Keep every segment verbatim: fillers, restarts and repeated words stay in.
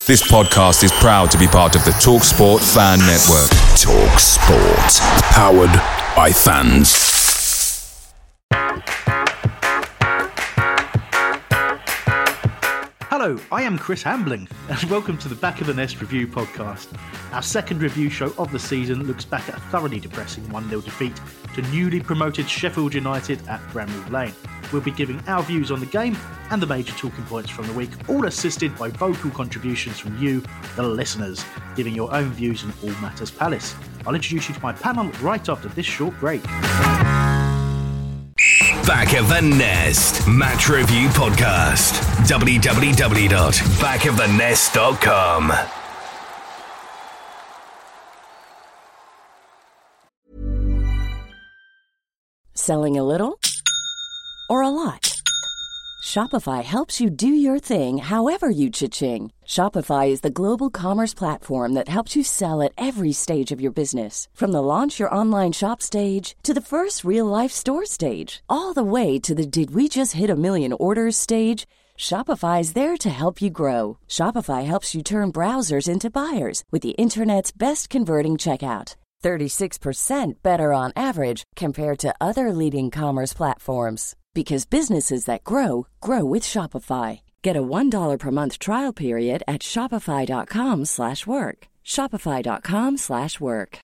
This podcast is proud to be part of the TalkSport Fan Network. TalkSport. Powered by fans. Hello, I am Chris Hambling, and welcome to the Back of the Nest Review podcast. Our second review show of the season looks back at a thoroughly depressing one nil defeat to newly promoted Sheffield United at Bramall Lane. We'll be giving our views on the game and the major talking points from the week, all assisted by vocal contributions from you, the listeners, giving your own views on all matters Palace. I'll introduce you to my panel right after this short break. Back of the Nest Match Review Podcast. w w w dot back of the nest dot com. Selling a little or a lot? Shopify helps you do your thing however you cha-ching. Shopify is the global commerce platform that helps you sell at every stage of your business. From the launch your online shop stage to the first real life store stage, all the way to the did we just hit a million orders stage. Shopify is there to help you grow. Shopify helps you turn browsers into buyers with the internet's best converting checkout. thirty-six percent better on average compared to other leading commerce platforms. Because businesses that grow, grow with Shopify. Get a one dollar per month trial period at shopify.com slash work. Shopify.com slash work.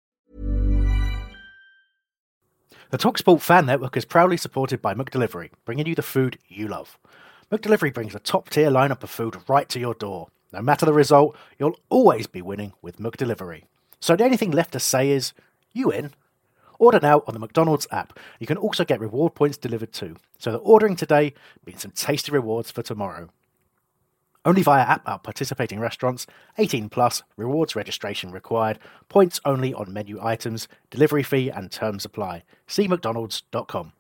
The TalkSport Fan Network is proudly supported by McDelivery, bringing you the food you love. McDelivery brings a top-tier lineup of food right to your door. No matter the result, you'll always be winning with McDelivery. So the only thing left to say is, you in? Order now on the McDonald's app. You can also get reward points delivered too. So that ordering today means some tasty rewards for tomorrow. Only via app at participating restaurants. eighteen plus, rewards registration required. Points only on menu items. Delivery fee and terms apply. See mcdonalds dot com.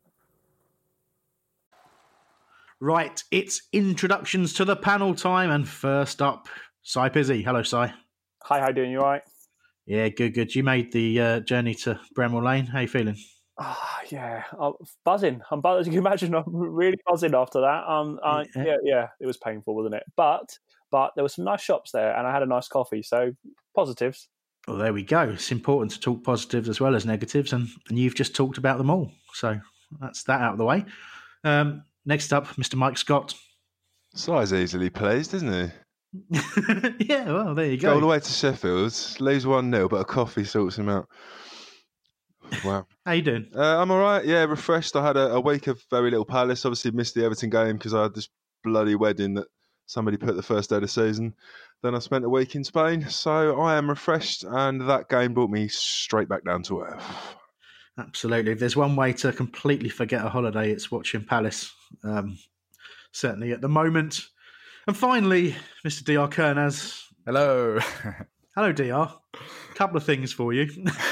Right, it's introductions to the panel time. And first up, Cy Pizzi. Hello, Cy. Hi, how you doing? You all right? Yeah, good, good. You made the uh, journey to Bramall Lane. How you feeling? Oh, yeah, I'm buzzing. I'm buzzing. As you can imagine, I'm really buzzing after that. Um, I, yeah. yeah, yeah, it was painful, wasn't it? But, but there were some nice shops there, and I had a nice coffee. So positives. Well, there we go. It's important to talk positives as well as negatives, and, and you've just talked about them all. So that's that out of the way. Um, next up, Mister Mike Scott. Cy's easily pleased, isn't he? Yeah, well, there you go. Go all the way to Sheffield, lose one nil, but a coffee sorts him out. Wow. How you doing? Uh, I'm all right, yeah, refreshed. I had a, a week of very little Palace. Obviously missed the Everton game because I had this bloody wedding that somebody put the first day of the season. Then I spent a week in Spain, so I am refreshed, and that game brought me straight back down to earth. Absolutely. If there's one way to completely forget a holiday, it's watching Palace. Um, certainly at the moment. And finally, Mister D R Kernaz. Hello. Hello, D R. A couple of things for you.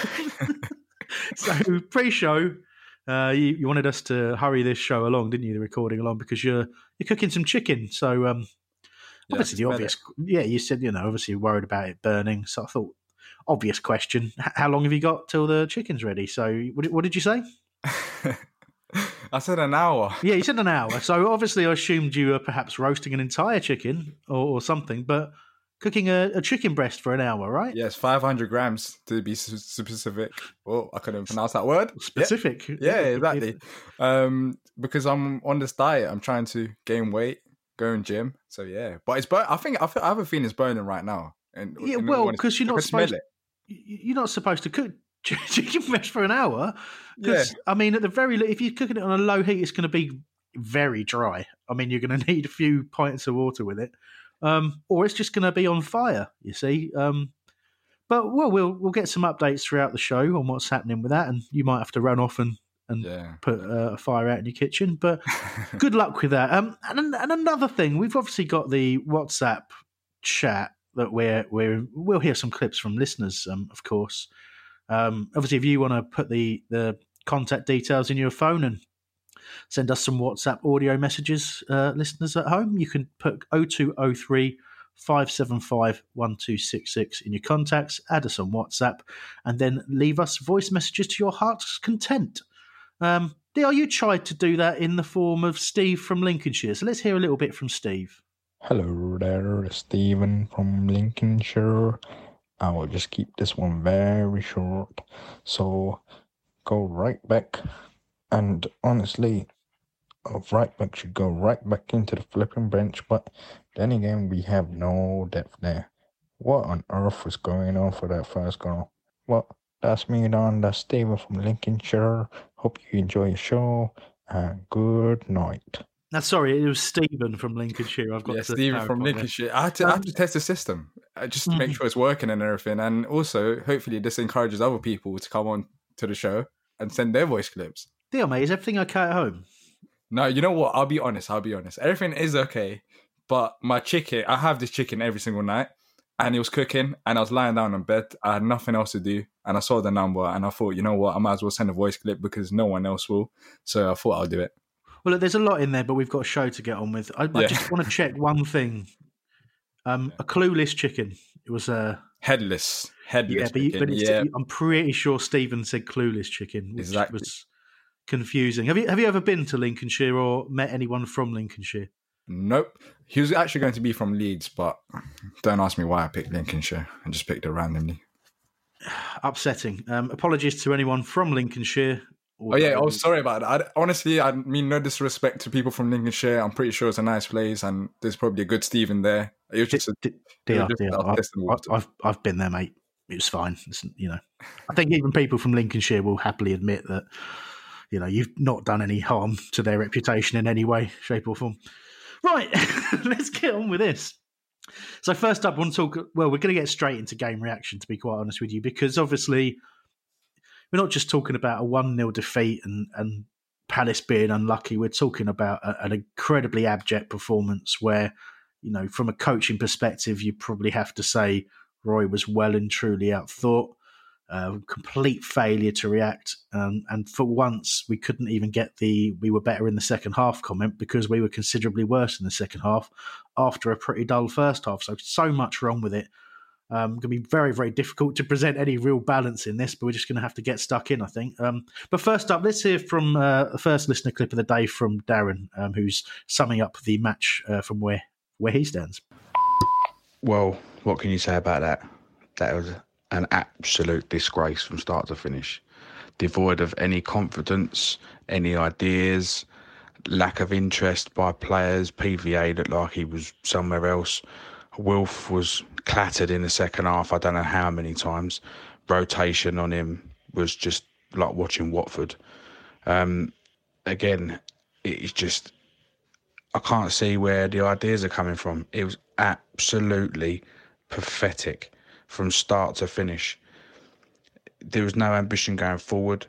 So, pre-show, uh, you, you wanted us to hurry this show along, didn't you? The recording along because you're you're cooking some chicken. So, um, Yeah, obviously, the obvious. Yeah, you said you know obviously you're worried about it burning. So I thought, obvious question: H- how long have you got till the chicken's ready? So, what did, what did you say? I said an hour. Yeah, you said an hour. So obviously I assumed you were perhaps roasting an entire chicken or, or something, but cooking a, a chicken breast for an hour, right? Yes, five hundred grams to be specific. Oh, I couldn't pronounce that word. Specific. Yeah, yeah exactly. Um, because I'm on this diet, I'm trying to gain weight, go in gym. So yeah, but it's burn. I think I, feel, I have a feeling it's burning right now. And yeah, and well, because you're I not can smell supposed. it. You're not supposed to cook chicken breast for an hour. Yeah. I mean, at the very if you're cooking it on a low heat, it's going to be very dry. I mean, you're going to need a few pints of water with it, um, or it's just going to be on fire. You see, um, but well, we'll we'll get some updates throughout the show on what's happening with that, and you might have to run off and and yeah. put uh, a fire out in your kitchen. But good luck with that. Um, and, and another thing, we've obviously got the WhatsApp chat that we're we're we'll hear some clips from listeners, um, of course. Um, obviously, if you want to put the, the contact details in your phone and send us some WhatsApp audio messages, uh, listeners at home, you can put oh two oh three, five seven five, one two six six in your contacts, add us on WhatsApp, and then leave us voice messages to your heart's content. Um, D R, you tried to do that in the form of Steve from Lincolnshire, so let's hear a little bit from Steve. Hello there, it's Stephen from Lincolnshire. I will just keep this one very short. So, go right back. And honestly, a right back should go right back into the flipping bench. But then again, we have no depth there. What on earth was going on for that first goal? Well, that's me, Don. That's Stephen from Lincolnshire. Hope you enjoy your show. And good night. Now, sorry, it was Stephen from Lincolnshire. I've got yeah, to Stephen from Lincolnshire. I had, to, I had to test the system uh, just to mm-hmm. make sure it's working and everything. And also, hopefully, this encourages other people to come on to the show and send their voice clips. Deal, mate. Is everything okay at home? No, you know what? I'll be honest. I'll be honest. Everything is okay. But my chicken, I have this chicken every single night. And it was cooking. And I was lying down in bed. I had nothing else to do. And I saw the number. And I thought, you know what? I might as well send a voice clip because no one else will. So I thought I'll do it. Well, look, there's a lot in there, but we've got a show to get on with. I, I yeah. just want to check one thing. Um, a clueless chicken. It was a... Headless. Headless yeah, but, you, chicken. but yeah. I'm pretty sure Stephen said clueless chicken, which exactly. was confusing. Have you Have you ever been to Lincolnshire or met anyone from Lincolnshire? Nope. He was actually going to be from Leeds, but don't ask me why I picked Lincolnshire. I just picked it randomly. Upsetting. Um, apologies to anyone from Lincolnshire. Oh yeah, oh sorry about that. I, honestly, I mean no disrespect to people from Lincolnshire. I'm pretty sure it's a nice place, and there's probably a good Stephen there. It was just a, D- D- was just D- a I've, I've I've been there, mate. It was fine. It's, you know, I think even people from Lincolnshire will happily admit that you know you've not done any harm to their reputation in any way, shape, or form. Right, let's get on with this. So first up, I want to talk. Well, we're going to get straight into game reaction, to be quite honest with you, because obviously. We're not just talking about a one nil defeat and, and Palace being unlucky. We're talking about a, an incredibly abject performance where, you know, from a coaching perspective, you probably have to say Roy was well and truly outthought. Uh, complete failure to react. Um, and for once, we couldn't even get the we were better in the second half comment because we were considerably worse in the second half after a pretty dull first half. So, so much wrong with it. Um, going to be very, very difficult to present any real balance in this, but we're just going to have to get stuck in, I think. Um, but first up, let's hear from uh, the first listener clip of the day from Darren, um, who's summing up the match uh, from where, where he stands. Well, what can you say about that? That was an absolute disgrace from start to finish. Devoid of any confidence, any ideas, lack of interest by players. P V A looked like he was somewhere else. Wilf was clattered in the second half, I don't know how many times. Rotation on him was just like watching Watford. Um, again, it's just, I can't see where the ideas are coming from. It was absolutely pathetic from start to finish. There was no ambition going forward.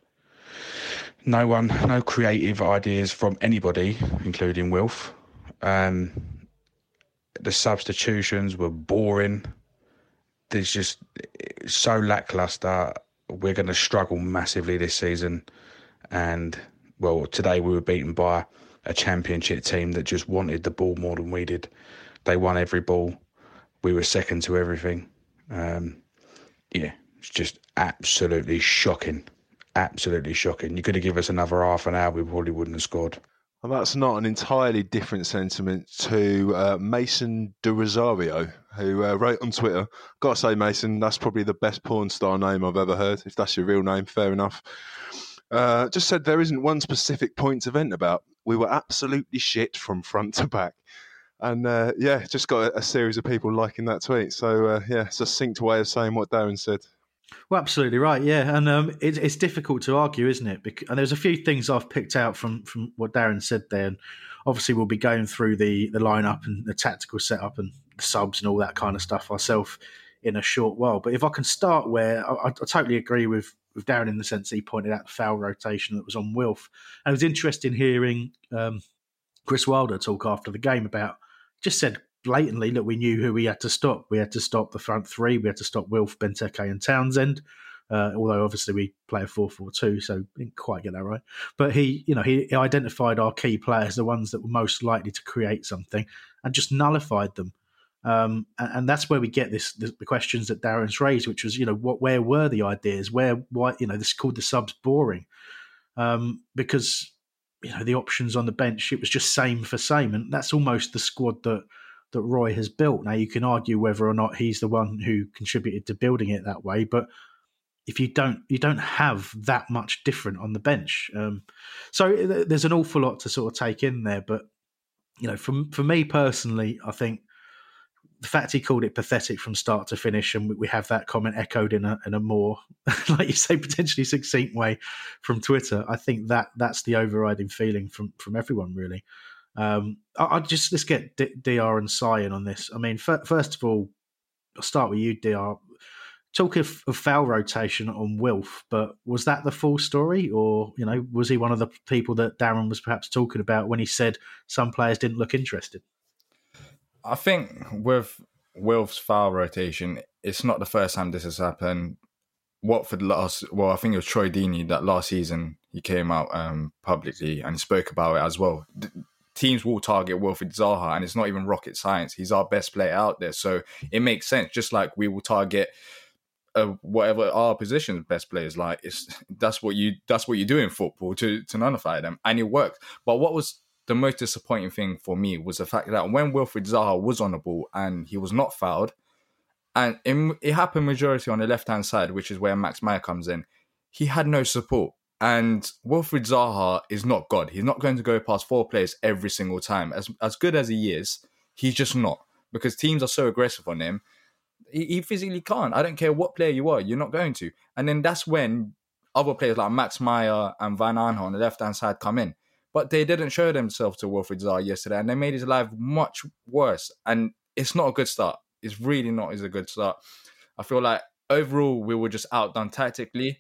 No one, no creative ideas from anybody, including Wilf. Um, The substitutions were boring. There's just so lackluster. We're going to struggle massively this season. And, well, today we were beaten by a championship team that just wanted the ball more than we did. They won every ball. We were second to everything. Um, yeah, it's just absolutely shocking. Absolutely shocking. You could have given us another half an hour, we probably wouldn't have scored. Well, that's not an entirely different sentiment to uh, Mason De Rosario, who uh, wrote on Twitter, got to say, Mason, that's probably the best porn star name I've ever heard. If that's your real name, fair enough. Uh, just said there isn't one specific point to vent about. We were absolutely shit from front to back. And uh, yeah, just got a, a series of people liking that tweet. So uh, yeah, it's a succinct way of saying what Darren said. Well, absolutely right, yeah, and um, it, it's difficult to argue, isn't it? Because, and there's a few things I've picked out from, from what Darren said there. And obviously, we'll be going through the the lineup and the tactical setup and the subs and all that kind of stuff ourselves in a short while. But if I can start where I, I totally agree with, with Darren in the sense that he pointed out the foul rotation that was on Wilf, and it was interesting hearing um, Chris Wilder talk after the game about just said. Blatantly, look, we knew who we had to stop. We had to stop the front three. We had to stop Wilf, Benteke and Townsend. Uh, although obviously we play a four four two, so didn't quite get that right. But he, you know, he identified our key players, the ones that were most likely to create something, and just nullified them. Um, and, and that's where we get this the, the questions that Darren's raised, which was, you know, what, where were the ideas? Where, why, you know, this is called the subs boring um, because you know the options on the bench, it was just same for same, and that's almost the squad that. that that Roy has built. Now, you can argue whether or not he's the one who contributed to building it that way, but if you don't, you don't have that much different on the bench. Um, so there's an awful lot to sort of take in there. But you know, for for me personally, I think the fact he called it pathetic from start to finish, and we have that comment echoed in a in a more, like you say, potentially succinct way from Twitter. I think that that's the overriding feeling from from everyone, really. Um, I, I just let's get D- Dr and Cyan on this. I mean, f- first of all, I'll start with you, Dr. Talk of, of foul rotation on Wilf, but was that the full story, or you know, was he one of the people that Darren was perhaps talking about when he said some players didn't look interested? I think with Wilf's foul rotation, it's not the first time this has happened. Watford last, well, I think it was Troy Deeney that last season he came out um, publicly and spoke about it as well. D- teams will target Wilfried Zaha, and it's not even rocket science. He's our best player out there, so it makes sense. Just like we will target uh, whatever our position's best players. Like it's that's what you that's what you do in football to to nullify them, and it worked. But what was the most disappointing thing for me was the fact that when Wilfried Zaha was on the ball and he was not fouled, and it, it happened majority on the left-hand side, which is where Max Meyer comes in, he had no support. And Wilfried Zaha is not God. He's not going to go past four players every single time. As as good as he is, he's just not. Because teams are so aggressive on him, he, he physically can't. I don't care what player you are, you're not going to. And then that's when other players like Max Meyer and Van Aanholt on the left-hand side come in. But they didn't show themselves to Wilfried Zaha yesterday, and they made his life much worse. And it's not a good start. It's really not is a good start. I feel like overall we were just outdone tactically.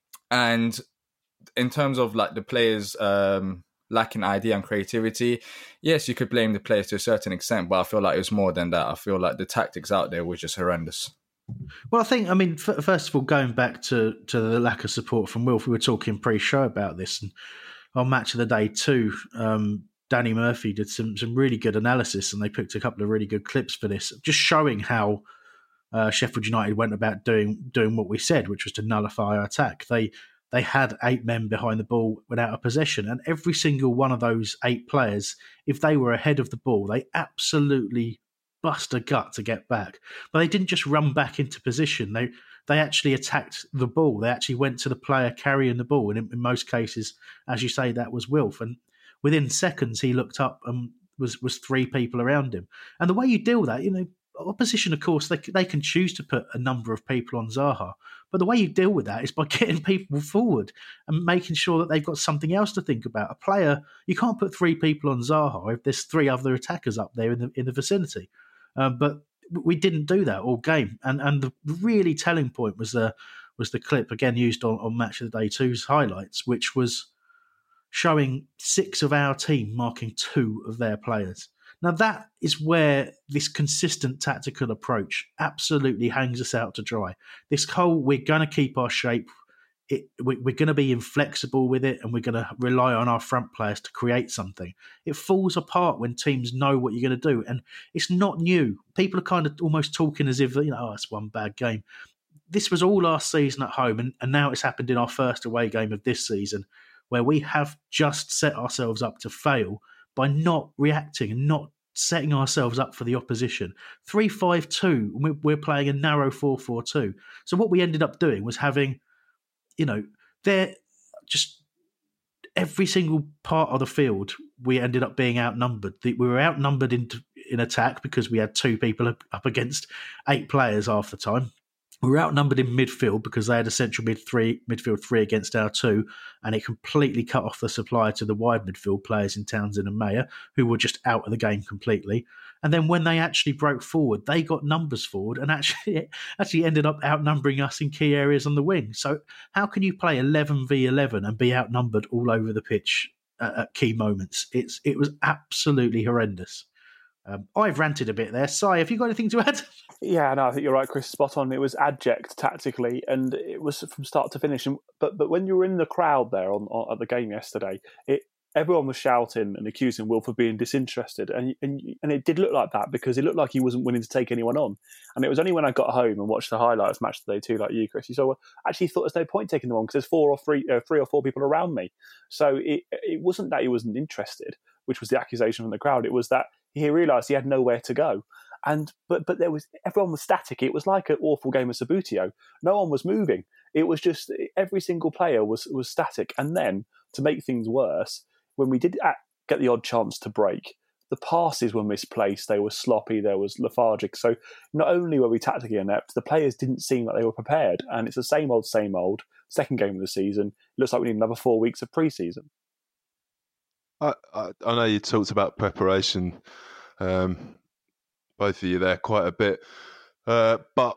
And in terms of like the players um, lacking idea and creativity, yes, you could blame the players to a certain extent, but I feel like it was more than that. I feel like the tactics out there were just horrendous. Well, I think, I mean, f- first of all, going back to, to the lack of support from Wilf, we were talking pre-show about this, and on Match of the Day two, um, Danny Murphy did some some really good analysis, and they picked a couple of really good clips for this, just showing how uh, Sheffield United went about doing doing what we said, which was to nullify our attack. They they had eight men behind the ball without a possession, and every single one of those eight players, if they were ahead of the ball, they absolutely bust a gut to get back. But they didn't just run back into position. They they actually attacked the ball. They actually went to the player carrying the ball, and in, in most cases, as you say, that was Wilf. And within seconds, he looked up and was was three people around him. And the way you deal with that, you know, opposition, of course, they they can choose to put a number of people on Zaha, but the way you deal with that is by getting people forward and making sure that they've got something else to think about. A player, you can't put three people on Zaha if there's three other attackers up there in the in the vicinity. Um, but we didn't do that all game, and and the really telling point was the was the clip again used on, on Match of the Day two's highlights, which was showing six of our team marking two of their players. Now that is where this consistent tactical approach absolutely hangs us out to dry. This whole we're going to keep our shape, it, we, we're going to be inflexible with it, and we're going to rely on our front players to create something. It falls apart when teams know what you're going to do, and it's not new. People are kind of almost talking as if, you know, oh, it's one bad game. This was all last season at home, and, and now it's happened in our first away game of this season, where we have just set ourselves up to fail by not reacting and not setting ourselves up for the opposition. three five two, we're playing a narrow four four two. So what we ended up doing was having, you know, they're just every single part of the field, we ended up being outnumbered. We were outnumbered in, in attack because we had two people up against eight players half the time. We were outnumbered in midfield because they had a central mid three, midfield three against our two, and it completely cut off the supply to the wide midfield players in Townsend and Mayer, who were just out of the game completely. And then when they actually broke forward, they got numbers forward and actually actually ended up outnumbering us in key areas on the wing. So how can you play eleven v eleven and be outnumbered all over the pitch at, at key moments? It's It was absolutely horrendous. Um, I've ranted a bit there. Si, have you got anything to add? Yeah, no, I think you're right, Chris. Spot on. It was abject tactically, and it was from start to finish. And, but but when you were in the crowd there on, on at the game yesterday, it everyone was shouting and accusing Wilf of being disinterested, and and and it did look like that because it looked like he wasn't willing to take anyone on. And it was only when I got home and watched the highlights Match of the Day too, like you, Chris, you saw. Well, actually, thought there's no point taking them on because there's four or three, uh, three or four people around me. So it it wasn't that he wasn't interested, which was the accusation from the crowd. It was that he realised he had nowhere to go. And but but there was everyone was static. It was like an awful game of Subbuteo. No one was moving. It was just every single player was was static. And then to make things worse, when we did get the odd chance to break, the passes were misplaced. They were sloppy. There was lethargic. So not only were we tactically inept, the players didn't seem like they were prepared. And it's the same old, same old. Second game of the season. It looks like we need another four weeks of pre-season. I I, I know you talked about preparation. Um, both of you there quite a bit. Uh, but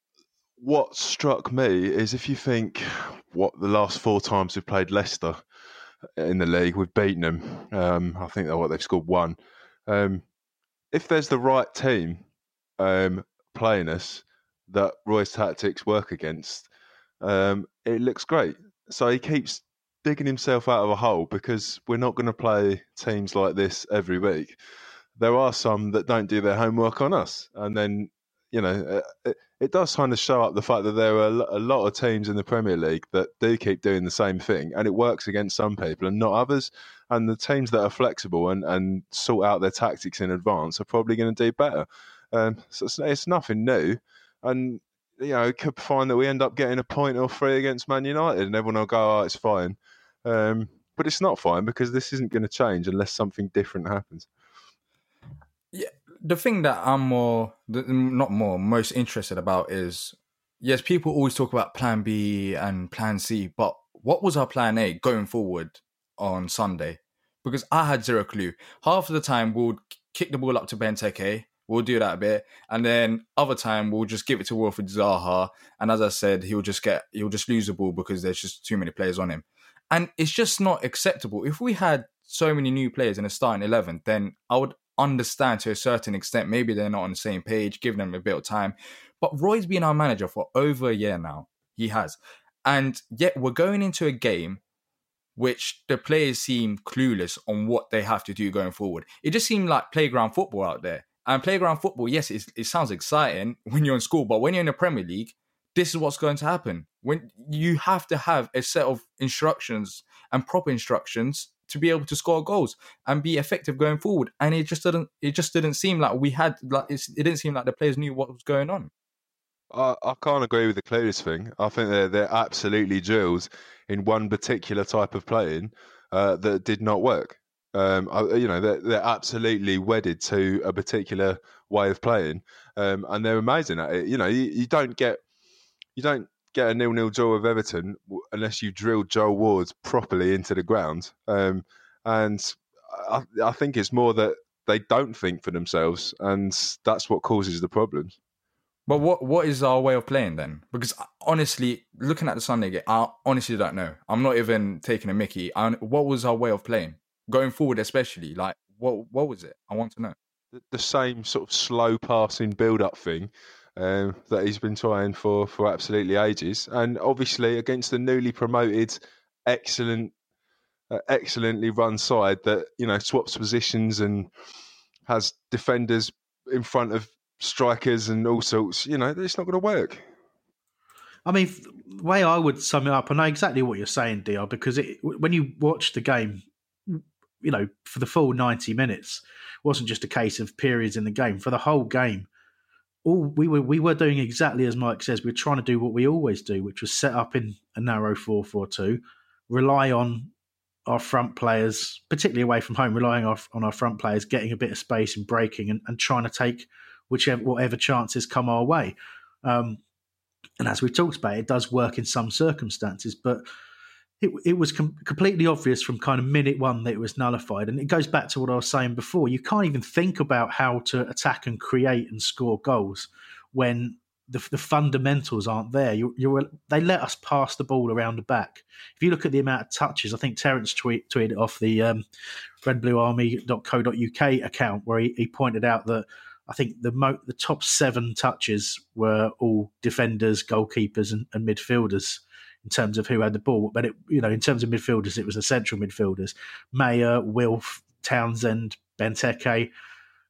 what struck me is if you think what the last four times we've played Leicester in the league, we've beaten them. Um, I think that what they've scored one. Um, if there's the right team um, playing us that Roy's tactics work against, um, it looks great. So he keeps digging himself out of a hole because we're not going to play teams like this every week. There are some that don't do their homework on us. And then, you know, it, it does kind of show up the fact that there are a lot of teams in the Premier League that do keep doing the same thing, and it works against some people and not others. And the teams that are flexible and, and sort out their tactics in advance are probably going to do better. Um, so it's, it's nothing new. And, you know, it could find that we end up getting a point or three against Man United and everyone will go, oh, it's fine. Um, but it's not fine because this isn't going to change unless something different happens. Yeah, the thing that I'm more, not more, most interested about is, yes, people always talk about Plan B and Plan C, but what was our Plan A going forward on Sunday? Because I had zero clue. Half of the time, we'll kick the ball up to Benteke, we'll do that a bit, and then other time we'll just give it to Wilfried Zaha, and as I said, he'll just get, he'll just lose the ball because there's just too many players on him. And it's just not acceptable. If we had so many new players in a starting eleven, then I would understand to a certain extent. Maybe they're not on the same page, give them a bit of time. But Roy's been our manager for over a year now. He has. And yet we're going into a game which the players seem clueless on what they have to do going forward. It just seemed like playground football out there. And playground football, yes, it, it sounds exciting when you're in school, but when you're in the Premier League, this is what's going to happen. When you have to have a set of instructions and proper instructions to be able to score goals and be effective going forward. And it just didn't, it just didn't seem like we had, like it's, it didn't seem like the players knew what was going on. I, I can't agree with the clueless thing. I think they're, they're absolutely drilled in one particular type of playing uh, that did not work. Um, I, you know, they're, they're absolutely wedded to a particular way of playing, um, and they're amazing at it. You know, you, you don't get you don't get a nil-nil draw with Everton unless you drill Joel Ward properly into the ground. Um, and I, I think it's more that they don't think for themselves, and that's what causes the problems. But what what is our way of playing then? Because honestly, looking at the Sunday game, I honestly don't know. I'm not even taking a mickey. I, what was our way of playing? Going forward especially, like, what what was it? I want to know. The, the same sort of slow passing build-up thing um, that he's been trying for, for absolutely ages. And obviously against the newly promoted, excellent, uh, excellently run side that, you know, swaps positions and has defenders in front of strikers and all sorts, you know, it's not going to work. I mean, the way I would sum it up, I know exactly what you're saying, D R, because it, when you watch the game, you know, for the full ninety minutes, it wasn't just a case of periods in the game. For the whole game, all we were we were doing exactly as Mike says. We were trying to do what we always do, which was set up in a narrow four four two, rely on our front players, particularly away from home, relying on, on our front players getting a bit of space and breaking and, and trying to take whichever whatever chances come our way. Um, and as we've talked about, it does work in some circumstances, but It, it was com- completely obvious from kind of minute one that it was nullified. And it goes back to what I was saying before. You can't even think about how to attack and create and score goals when the, the fundamentals aren't there. You, you're, they let us pass the ball around the back. If you look at the amount of touches, I think Terence tweet, tweeted off the um, red blue army dot co dot U K account where he, he pointed out that I think the mo- the top seven touches were all defenders, goalkeepers and, and midfielders in terms of who had the ball. But, it, you know, in terms of midfielders, it was the central midfielders. Mayer, Wilf, Townsend, Benteke.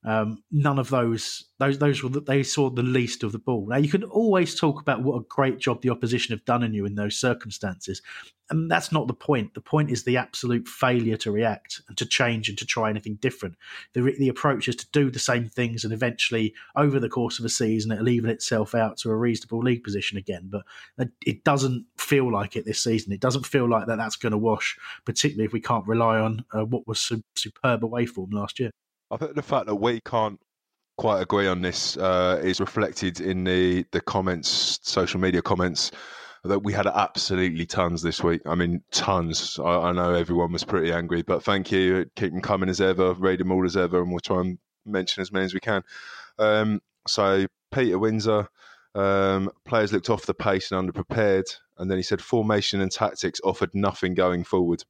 Um, none of those, those, those were the, they saw the least of the ball. Now you can always talk about what a great job the opposition have done on you in those circumstances, and that's not the point. The point is the absolute failure to react and to change and to try anything different. The the approach is to do the same things, and eventually, over the course of a season, it'll even itself out to a reasonable league position again. But it doesn't feel like it this season. It doesn't feel like that that's going to wash, particularly if we can't rely on uh, what was su- superb away form last year. I think the fact that we can't quite agree on this uh, is reflected in the, the comments, social media comments, that we had absolutely tons this week. I mean, tons. I, I know everyone was pretty angry, but thank you. Keep them coming as ever, read them all as ever, and we'll try and mention as many as we can. Um, so, Peter Windsor, um, players looked off the pace and underprepared, and then he said formation and tactics offered nothing going forward.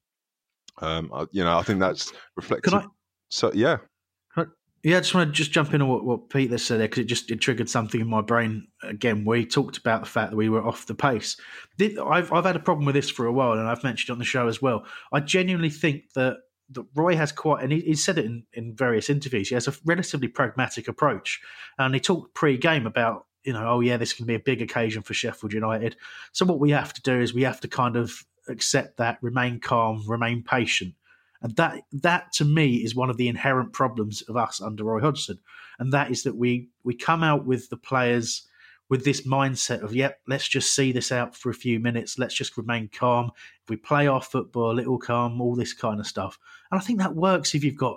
Um, I, you know, I think that's reflected. Can I? So, yeah. Yeah, I just want to just jump in on what, what Peter said there, because it just it triggered something in my brain again. We talked about the fact that we were off the pace. I've I've had a problem with this for a while, and I've mentioned it on the show as well. I genuinely think that, that Roy has quite, and he, he said it in, in various interviews, he has a relatively pragmatic approach. And he talked pre-game about, you know, oh yeah, this can be a big occasion for Sheffield United. So what we have to do is we have to kind of accept that, remain calm, remain patient. And that, that to me, is one of the inherent problems of us under Roy Hodgson. And that is that we we come out with the players with this mindset of, yep, let's just see this out for a few minutes. Let's just remain calm. If we play our football, it will come, all this kind of stuff. And I think that works if you've got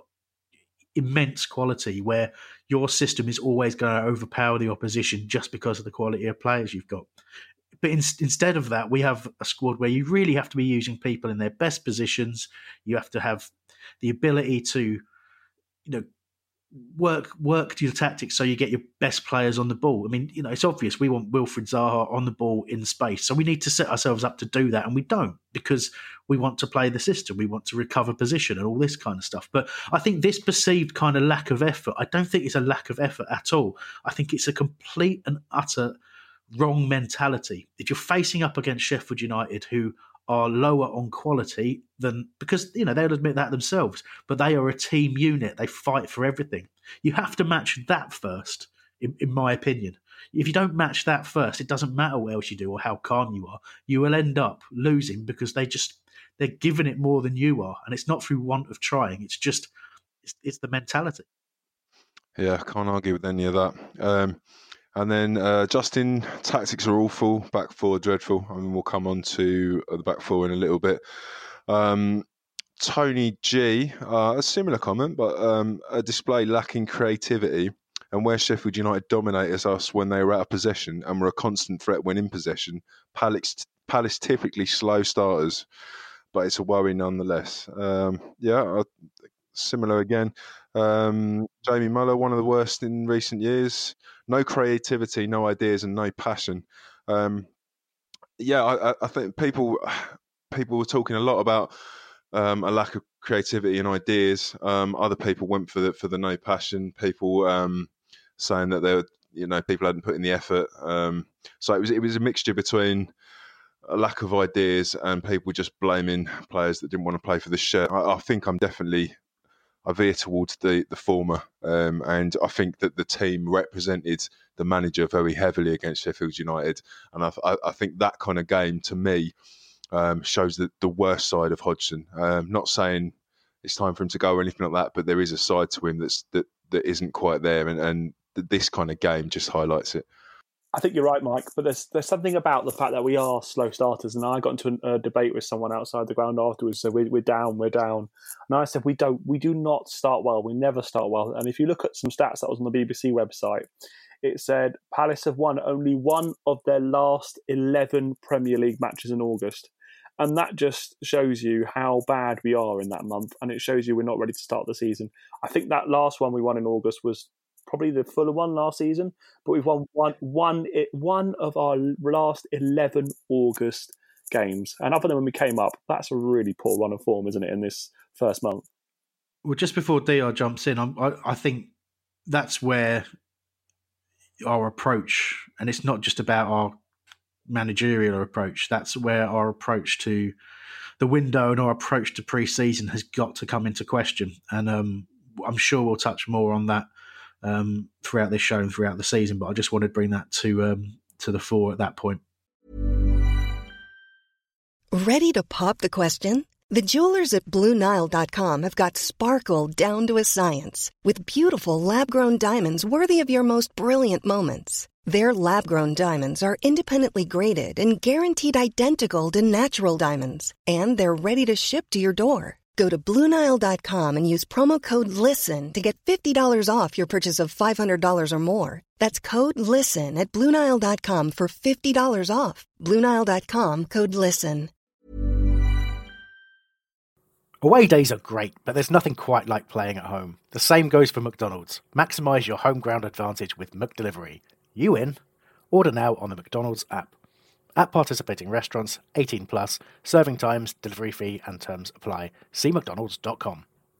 immense quality, where your system is always going to overpower the opposition just because of the quality of players you've got. But in, instead of that, we have a squad where you really have to be using people in their best positions. You have to have the ability to, you know, work work your tactics so you get your best players on the ball. I mean, you know, it's obvious we want Wilfried Zaha on the ball in space, so we need to set ourselves up to do that, and we don't, because we want to play the system, we want to recover position and all this kind of stuff. But I think this perceived kind of lack of effort, I don't think it's a lack of effort at all. I think it's a complete and utter wrong mentality. If you're facing up against Sheffield United, who are lower on quality than, because, you know, they'll admit that themselves, but they are a team unit. They fight for everything. You have to match that first, in, in my opinion. If you don't match that first, it doesn't matter what else you do or how calm you are. You will end up losing because they just, they're giving it more than you are. And it's not through want of trying. It's just, it's, it's the mentality. Yeah, can't argue with any of that. Um, And then uh, Justin, tactics are awful, back four dreadful. I mean, we'll come on to the back four in a little bit. Um, Tony G, uh, a similar comment, but um, a display lacking creativity. And where Sheffield United dominated us when they were out of possession and were a constant threat when in possession, Palace, Palace typically slow starters, but it's a worry nonetheless. Um, yeah, uh, similar again. Um, Jamie Muller, one of the worst in recent years. No creativity, no ideas, and no passion. Um, yeah, I, I think people people were talking a lot about um, a lack of creativity and ideas. Um, other people went for the for the no passion. People um, saying that they were, you know, people hadn't put in the effort. Um, so it was it was a mixture between a lack of ideas and people just blaming players that didn't want to play for the shirt. I, I think I'm definitely. I veer towards the, the former, um, and I think that the team represented the manager very heavily against Sheffield United, and I, I, I think that kind of game, to me, um, shows the, the worst side of Hodgson. Um, not saying it's time for him to go or anything like that, but there is a side to him that's that, that isn't quite there, and, and this kind of game just highlights it. I think you're right, Mike, but there's there's something about the fact that we are slow starters. And I got into a, a debate with someone outside the ground afterwards. So we're, we're down, we're down. And I said, we don't, we do not start well. We never start well. And if you look at some stats that was on the B B C website, it said Palace have won only one of their last eleven Premier League matches in August. And that just shows you how bad we are in that month. And it shows you we're not ready to start the season. I think that last one we won in August was probably the Fulham one last season, but we've won one, one, one of our last eleven August games. And other than when we came up, that's a really poor run of form, isn't it, in this first month? Well, just before D R jumps in, I, I think that's where our approach, and it's not just about our managerial approach, that's where our approach to the window and our approach to pre-season has got to come into question. And um, I'm sure we'll touch more on that um, throughout this show and throughout the season. But I just wanted to bring that to um, to the fore at that point. Ready to pop the question? The jewelers at Blue Nile dot com have got sparkle down to a science with beautiful lab-grown diamonds worthy of your most brilliant moments. Their lab-grown diamonds are independently graded and guaranteed identical to natural diamonds, and they're ready to ship to your door. Go to Blue Nile dot com and use promo code LISTEN to get fifty dollars off your purchase of five hundred dollars or more. That's code LISTEN at Blue Nile dot com for fifty dollars off. Blue Nile dot com, code LISTEN. Away days are great, but there's nothing quite like playing at home. The same goes for McDonald's. Maximise your home ground advantage with McDelivery. You in? Order now on the McDonald's app. At participating restaurants, eighteen plus, serving times, delivery fee and terms apply. See mcdonalds dot com.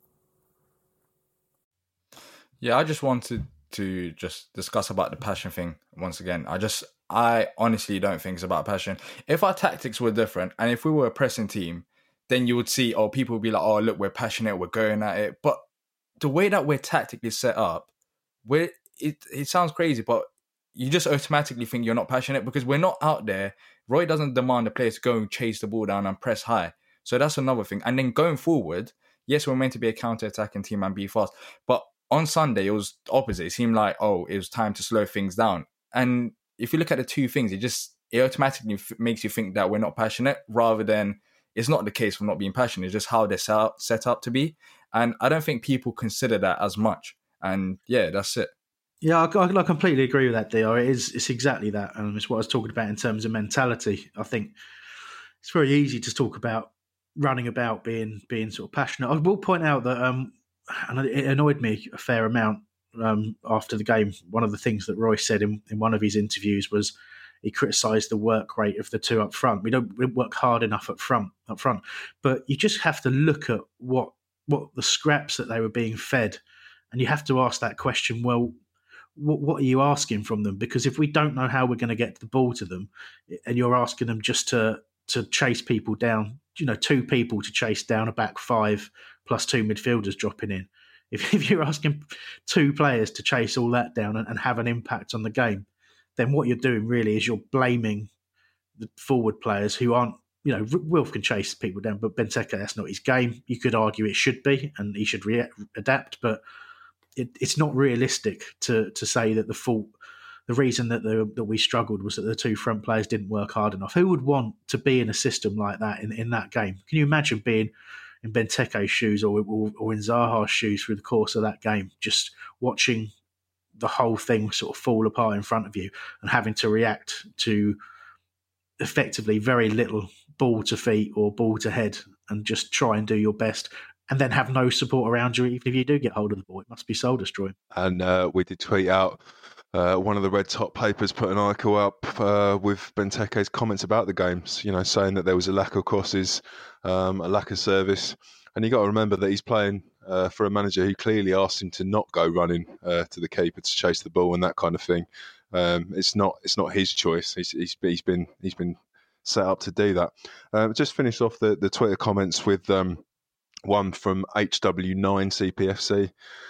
Yeah, I just wanted to just discuss about the passion thing once again. I just, I honestly don't think it's about passion. If our tactics were different and if we were a pressing team, then you would see, oh, people would be like, oh, look, we're passionate, we're going at it. But the way that we're tactically set up, we're, it, it sounds crazy, but you just automatically think you're not passionate because we're not out there. Roy doesn't demand the players to go and chase the ball down and press high. So that's another thing. And then going forward, yes, we're meant to be a counter-attacking team and be fast. But on Sunday, it was opposite. It seemed like, oh, it was time to slow things down. And if you look at the two things, it just it automatically f- makes you think that we're not passionate rather than it's not the case for not being passionate. It's just how they're set up, set up to be. And I don't think people consider that as much. And yeah, that's it. Yeah, I, I completely agree with that, D R. It is, it's exactly that. And it's what I was talking about in terms of mentality. I think it's very easy to talk about running about being being sort of passionate. I will point out that, um, and it annoyed me a fair amount um, after the game. One of the things that Roy said in, in one of his interviews was he criticised the work rate of the two up front. We don't, we don't work hard enough up front, up front. But you just have to look at what what the scraps that they were being fed, and you have to ask that question. Well, what, what are you asking from them? Because if we don't know how we're going to get the ball to them, and you're asking them just to to chase people down, you know, two people to chase down a back five plus two midfielders dropping in. If, if you're asking two players to chase all that down and, and have an impact on the game, then what you're doing really is you're blaming the forward players who aren't, you know, Wilf can chase people down, but Benteke, that's not his game. You could argue it should be, and he should re- adapt, but it, it's not realistic to to say that the fault, the reason that the, that we struggled was that the two front players didn't work hard enough. Who would want to be in a system like that in, in that game? Can you imagine being in Benteke's shoes or, or, or in Zaha's shoes through the course of that game, just watching the whole thing sort of fall apart in front of you and having to react to effectively very little ball to feet or ball to head and just try and do your best and then have no support around you even if you do get hold of the ball? It must be soul destroying. And uh, we did tweet out uh, one of the Red Top papers put an article up uh, with Benteke's comments about the games, you know, saying that there was a lack of crosses, um, a lack of service. And you got to remember that he's playing uh, for a manager who clearly asked him to not go running uh, to the keeper to chase the ball and that kind of thing. Um, it's not it's not his choice. He's, he's he's been he's been set up to do that. Um, just finish off the, the Twitter comments with um, one from H W nine C P F C.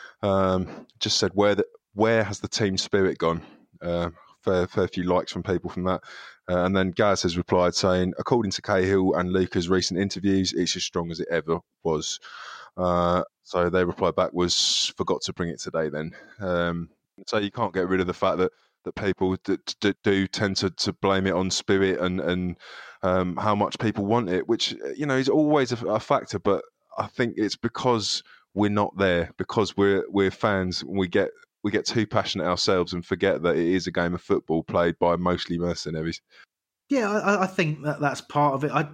Um, just said where the, where has the team spirit gone? Uh, fair fair few likes from people from that. Uh, and then Gaz has replied saying, according to Cahill and Luca's recent interviews, it's as strong as it ever was. Uh, so their reply back was, forgot to bring it today then. Um, so you can't get rid of the fact that, that people d- d- do tend to, to blame it on spirit and, and um, how much people want it, which, you know, is always a, a factor. But I think it's because we're not there, because we're we're fans, we get we get too passionate ourselves and forget that it is a game of football played by mostly mercenaries. Yeah, I, I think that that's part of it. I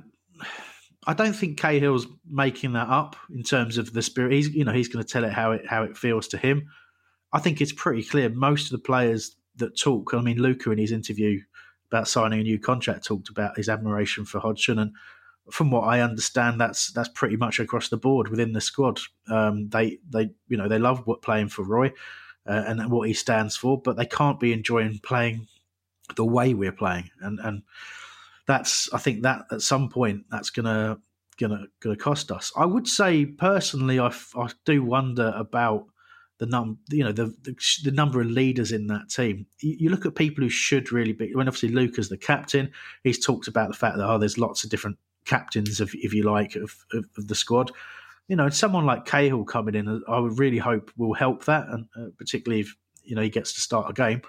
I don't think Cahill's making that up in terms of the spirit. He's you know he's going to tell it how it how it feels to him. I think it's pretty clear. Most of the players that talk, I mean, Luca in his interview about signing a new contract talked about his admiration for Hodgson, and from what I understand, that's that's pretty much across the board within the squad. Um, they they you know they love what playing for Roy. Uh, and what he stands for, but they can't be enjoying playing the way we're playing, and and that's I think that at some point that's gonna gonna gonna cost us. I would say personally, I, I do wonder about the num you know the, the the number of leaders in that team. You, you look at people who should really be. I mean, obviously Luca's the captain. He's talked about the fact that oh, there's lots of different captains, if if you like, of, of, of the squad. You know, someone like Cahill coming in, I would really hope will help that, and uh, particularly if you know he gets to start a game.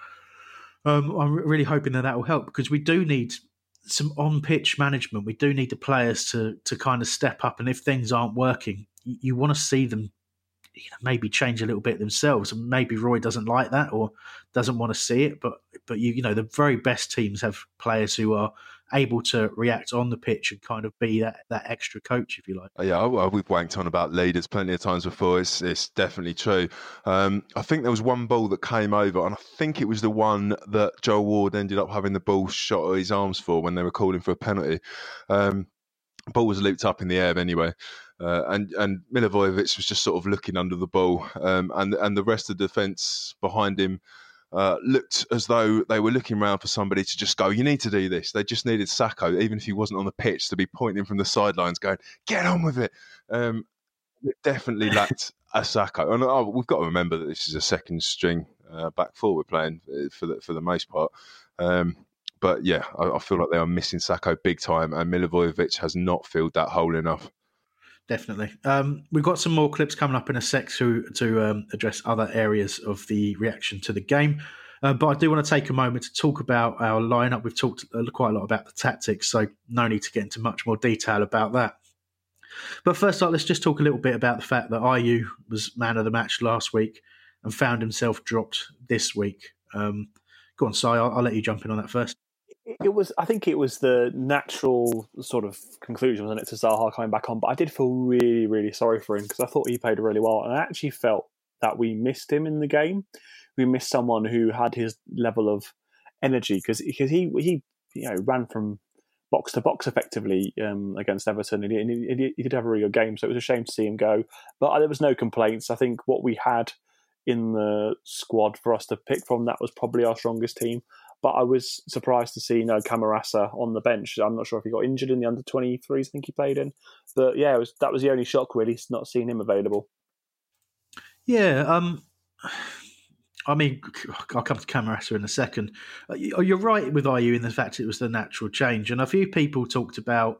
Um, I'm really hoping that that will help because we do need some on-pitch management. We do need the players to to kind of step up, and if things aren't working, you, you want to see them, you know, maybe change a little bit themselves. And maybe Roy doesn't like that or doesn't want to see it, but but you you know the very best teams have players who are able to react on the pitch and kind of be that, that extra coach, if you like. Yeah, well, we've wanked on about leaders plenty of times before. It's, it's definitely true. Um, I think there was one ball that came over, and I think it was the one that Joel Ward ended up having the ball shot at his arms for when they were calling for a penalty. Um, ball was looped up in the air anyway. Uh, and and Milivojevic was just sort of looking under the ball, um, and and the rest of the defence behind him uh, looked as though they were looking around for somebody to just go, you need to do this. They just needed Sacco, even if he wasn't on the pitch, to be pointing from the sidelines going, get on with it. Um, it definitely lacked a Sacco. And oh, we've got to remember that this is a second string uh, back four we're playing for the, for the most part. Um, but yeah, I, I feel like they are missing Sacco big time, and Milivojevic has not filled that hole enough. Definitely. Um, we've got some more clips coming up in a sec to, to um, address other areas of the reaction to the game. Uh, but I do want to take a moment to talk about our lineup. We've talked quite a lot about the tactics, so no need to get into much more detail about that. But first up, let's just talk a little bit about the fact that Ayew was man of the match last week and found himself dropped this week. Um, go on, Si, I'll, I'll let you jump in on that first. It was, I think it was the natural sort of conclusion, wasn't it, to Zaha coming back on. But I did feel really, really sorry for him because I thought he played really well. And I actually felt that we missed him in the game. We missed someone who had his level of energy because because he, he you know, ran from box to box effectively um, against Everton. And he, he, he did have a really good game. So it was a shame to see him go. But there was no complaints. I think what we had in the squad for us to pick from, that was probably our strongest team. But I was surprised to see you know, Camarasa on the bench. I'm not sure if he got injured in the under twenty-threes I think he played in. But yeah, it was, that was the only shock, really, not seeing him available. Yeah, um, I mean, I'll come to Camarasa in a second. You're right with Ayew in the fact it was the natural change. And a few people talked about,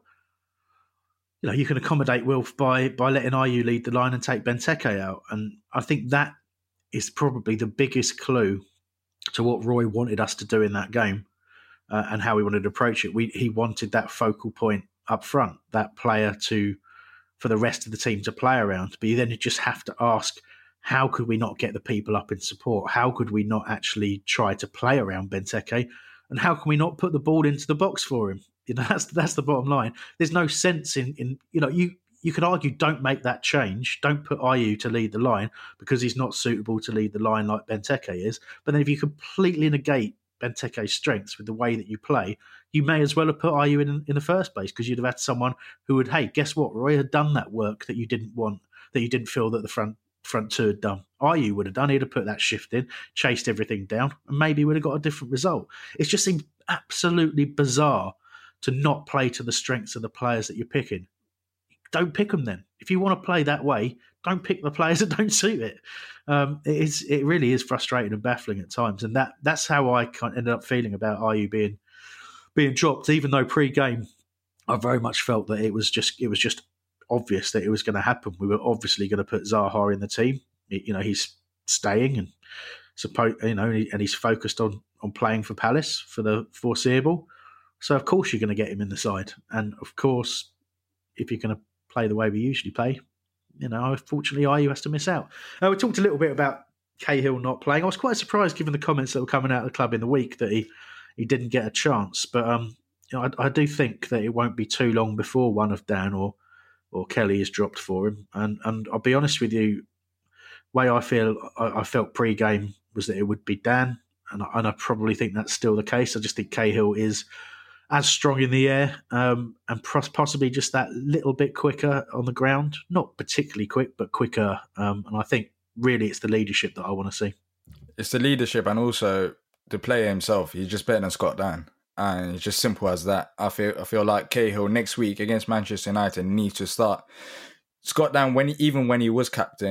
you know, you can accommodate Wilf by, by letting Ayew lead the line and take Benteke out. And I think that is probably the biggest clue to what Roy wanted us to do in that game uh, and how we wanted to approach it. We, he wanted that focal point up front, that player to for the rest of the team to play around. But you then just have to ask, how could we not get the people up in support? How could we not actually try to play around Benteke? And how can we not put the ball into the box for him? You know, that's that's the bottom line. There's no sense in, in you know, you you could argue don't make that change. Don't put Ayew to lead the line because he's not suitable to lead the line like Benteke is. But then if you completely negate Benteke's strengths with the way that you play, you may as well have put Ayew in in the first place because you'd have had someone who would, hey, guess what? Roy had done that work that you didn't want, that you didn't feel that the front front two had done. Ayew would have done. He'd have put that shift in, chased everything down, and maybe would have got a different result. It just seems absolutely bizarre to not play to the strengths of the players that you're picking. Don't pick them then. If you want to play that way, don't pick the players that don't suit it. Um, it is. It really is frustrating and baffling at times, and that that's how I kind of ended up feeling about Ayew being being dropped. Even though pre-game, I very much felt that it was just it was just obvious that it was going to happen. We were obviously going to put Zaha in the team. It, you know, he's staying and suppose you know, and he's focused on on playing for Palace for the foreseeable. So of course you're going to get him in the side, and of course if you're going to play the way we usually play, you know, unfortunately Ayew has to miss out. Uh, we talked a little bit about Cahill not playing. I was quite surprised given the comments that were coming out of the club in the week that he, he didn't get a chance. But um, you know, I, I do think that it won't be too long before one of Dan or or Kelly is dropped for him. And and I'll be honest with you, the way I feel, I, I felt pre-game was that it would be Dan, and I, and I probably think that's still the case. I just think Cahill is as strong in the air um, and possibly just that little bit quicker on the ground. Not particularly quick, but quicker. Um, and I think really it's the leadership that I want to see. It's the leadership and also the player himself. He's just better than Scott Dan. And it's just simple as that. I feel I feel like Cahill next week against Manchester United needs to start. Scott Dan, when he, even when he was captain,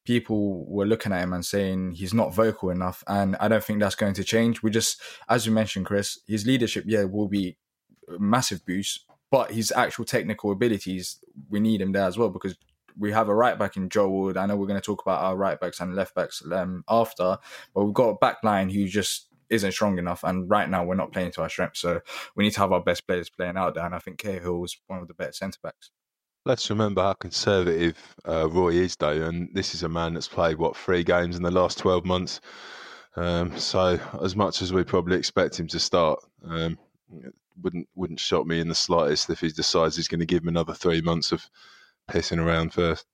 people were looking at him and saying he's not vocal enough. And I don't think that's going to change. We just, as you mentioned, Chris, his leadership, yeah, will be a massive boost, but his actual technical abilities, we need him there as well, because we have a right back in Joe Wood. I know we're going to talk about our right backs and left backs um, after, but we've got a back line who just isn't strong enough. And right now we're not playing to our strength. So we need to have our best players playing out there. And I think Cahill is one of the better centre backs. Let's remember how conservative uh, Roy is, though, and this is a man that's played, what, three games in the last twelve months. Um, so as much as we probably expect him to start, um, it wouldn't wouldn't shock me in the slightest if he decides he's going to give him another three months of pissing around first.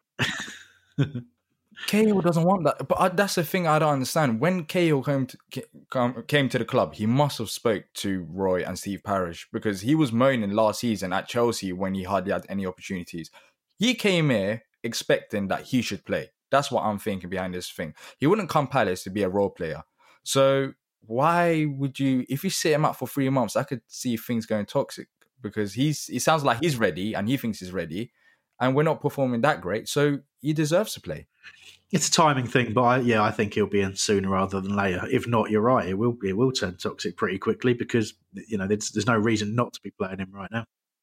Cahill doesn't want that, but I, that's the thing I don't understand. When Cahill came to, came to the club, he must have spoke to Roy and Steve Parish, because he was moaning last season at Chelsea when he hardly had any opportunities. He came here expecting that he should play. That's what I'm thinking behind this thing. He wouldn't come Palace to be a role player. So why would you, if you sit him up for three months, I could see things going toxic, because he's he sounds like he's ready and he thinks he's ready, and we're not performing that great. So he deserves to play. It's a timing thing, but I, yeah, I think he'll be in sooner rather than later. If not, you're right, it will it will turn toxic pretty quickly, because you know there's, there's no reason not to be playing him right now.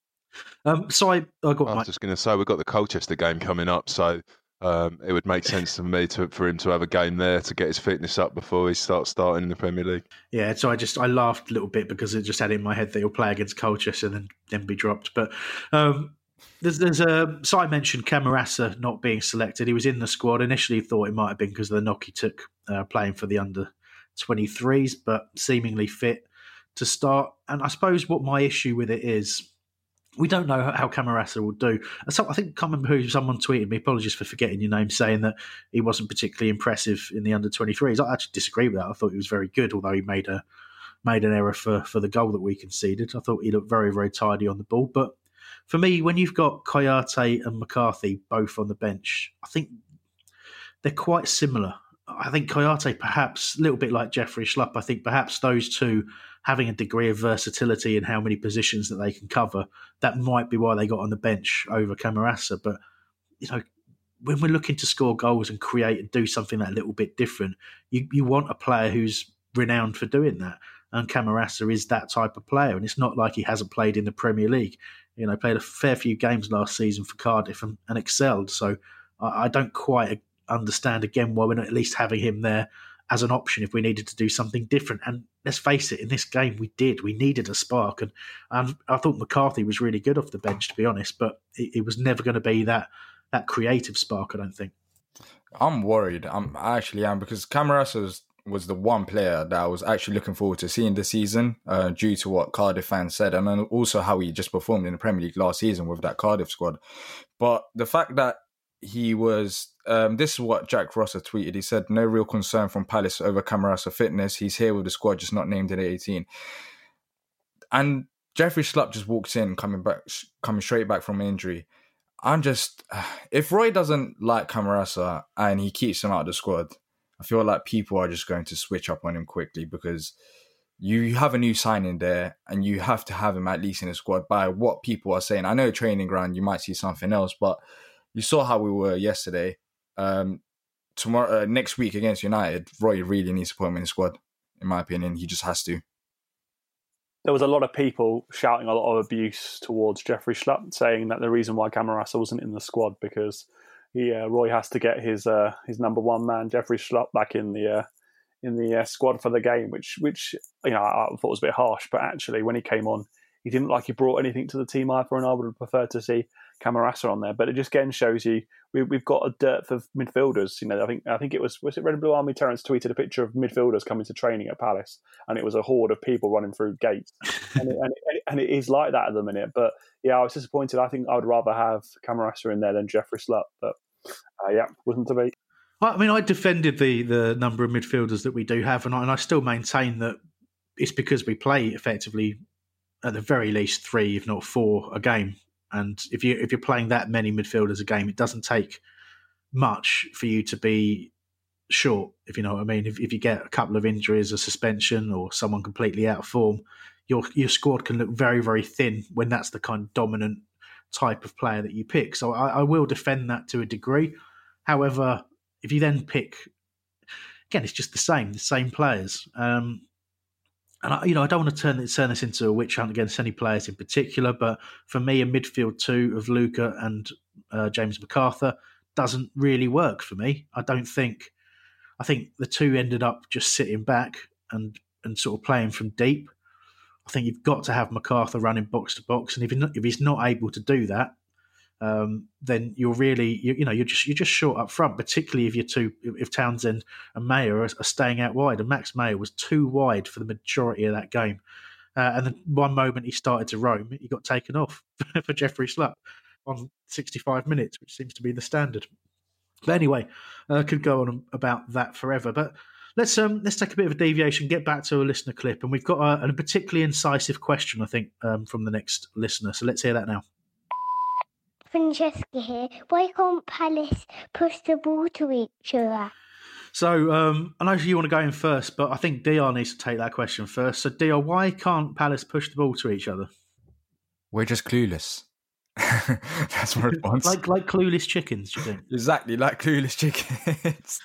Um, so I, I got. I was my... just going to say we've got the Colchester game coming up, so um, it would make sense to me to for him to have a game there to get his fitness up before he starts starting in the Premier League. Yeah, so I just I laughed a little bit because it just had in my head that he'll play against Colchester and then then be dropped, but. Um, There's, there's a. So I mentioned Camarasa not being selected. He was in the squad. Initially, thought it might have been because of the knock he took uh, playing for the under twenty-threes, but seemingly fit to start. And I suppose what my issue with it is, we don't know how Camarasa will do. So I think, I can't remember who, someone tweeted me, apologies for forgetting your name, saying that he wasn't particularly impressive in the under twenty-threes. I actually disagree with that. I thought he was very good, although he made a made an error for, for the goal that we conceded. I thought he looked very, very tidy on the ball, but for me, when you've got Kouyaté and McCarthy both on the bench, I think they're quite similar. I think Kouyaté perhaps a little bit like Jeffrey Schlupp. I think perhaps those two having a degree of versatility in how many positions that they can cover, that might be why they got on the bench over Camarasa. But, you know, when we're looking to score goals and create and do something that a little bit different, you, you want a player who's renowned for doing that. And Camarasa is that type of player. And it's not like he hasn't played in the Premier League. You know, played a fair few games last season for Cardiff and, and excelled. So I, I don't quite understand, again, why we're not at least having him there as an option if we needed to do something different. And let's face it, in this game we did. We needed a spark. And, and I thought McCarthy was really good off the bench, to be honest, but it, it was never going to be that that creative spark, I don't think. I'm worried. I'm, I actually am, because Camarasa was the one player that I was actually looking forward to seeing this season, uh, due to what Cardiff fans said, and then also how he just performed in the Premier League last season with that Cardiff squad. But the fact that he was, um, this is what Jack Rosser tweeted. He said, no real concern from Palace over Camarasa fitness. He's here with the squad, just not named in eighteen. And Jeffrey Schlupp just walks in, coming back, coming straight back from injury. I'm just, if Roy doesn't like Camarasa and he keeps him out of the squad, I feel like people are just going to switch up on him quickly, because you have a new signing there and you have to have him at least in the squad by what people are saying. I know training ground, you might see something else, but you saw how we were yesterday. Um, tomorrow, uh, next week against United, Roy really needs to put him in the squad, in my opinion. He just has to. There was a lot of people shouting a lot of abuse towards Jeffrey Schlupp, saying that the reason why Camarasa wasn't in the squad because he, uh, Roy has to get his uh, his number one man Jeffrey Schlupp back in the uh, in the uh, squad for the game, which which you know I thought was a bit harsh. But actually, when he came on, he didn't like he brought anything to the team either, and I would have preferred to see Camarasa on there. But it just again shows you we, we've got a dearth of midfielders. You know, I think I think it was was it Red and Blue Army Terence tweeted a picture of midfielders coming to training at Palace, and it was a horde of people running through gates, and, it, and, it, and it is like that at the minute. But yeah, I was disappointed. I think I would rather have Camarasa in there than Jeffrey Schlupp. But uh, yeah, wasn't to be. I mean, I defended the the number of midfielders that we do have, and I, and I still maintain that it's because we play effectively at the very least three, if not four, a game. And if you if you're playing that many midfielders a game, it doesn't take much for you to be short, if you know what I mean. If, if you get a couple of injuries, a suspension, or someone completely out of form, your your squad can look very, very thin when that's the kind of dominant type of player that you pick. So I, I will defend that to a degree. However, if you then pick, again, it's just the same, the same players. Um, and I, you know, I don't want to turn turn this into a witch hunt against any players in particular, but for me, a midfield two of Luca and uh, James McArthur doesn't really work for me. I don't think. I think the two ended up just sitting back and and sort of playing from deep. I think you've got to have McArthur running box to box, and if he's not, if he's not able to do that, um, then you're really you, you know you're just you're just short up front. Particularly if you're two, if Townsend and Mayer are, are staying out wide, and Max Mayer was too wide for the majority of that game. Uh, and then one moment he started to roam, he got taken off for Jeffrey Schlupp on sixty-five minutes, which seems to be the standard. But anyway, I uh, could go on about that forever. But let's um, let's take a bit of a deviation, get back to a listener clip. And we've got a, a particularly incisive question, I think, um, from the next listener. So let's hear that now. Francesca here. Why can't Palace push the ball to each other? So um, I know you want to go in first, but I think Dion needs to take that question first. So Dion, why can't Palace push the ball to each other? We're just clueless. That's my response. like like clueless chickens, do you think? Exactly, like clueless chickens.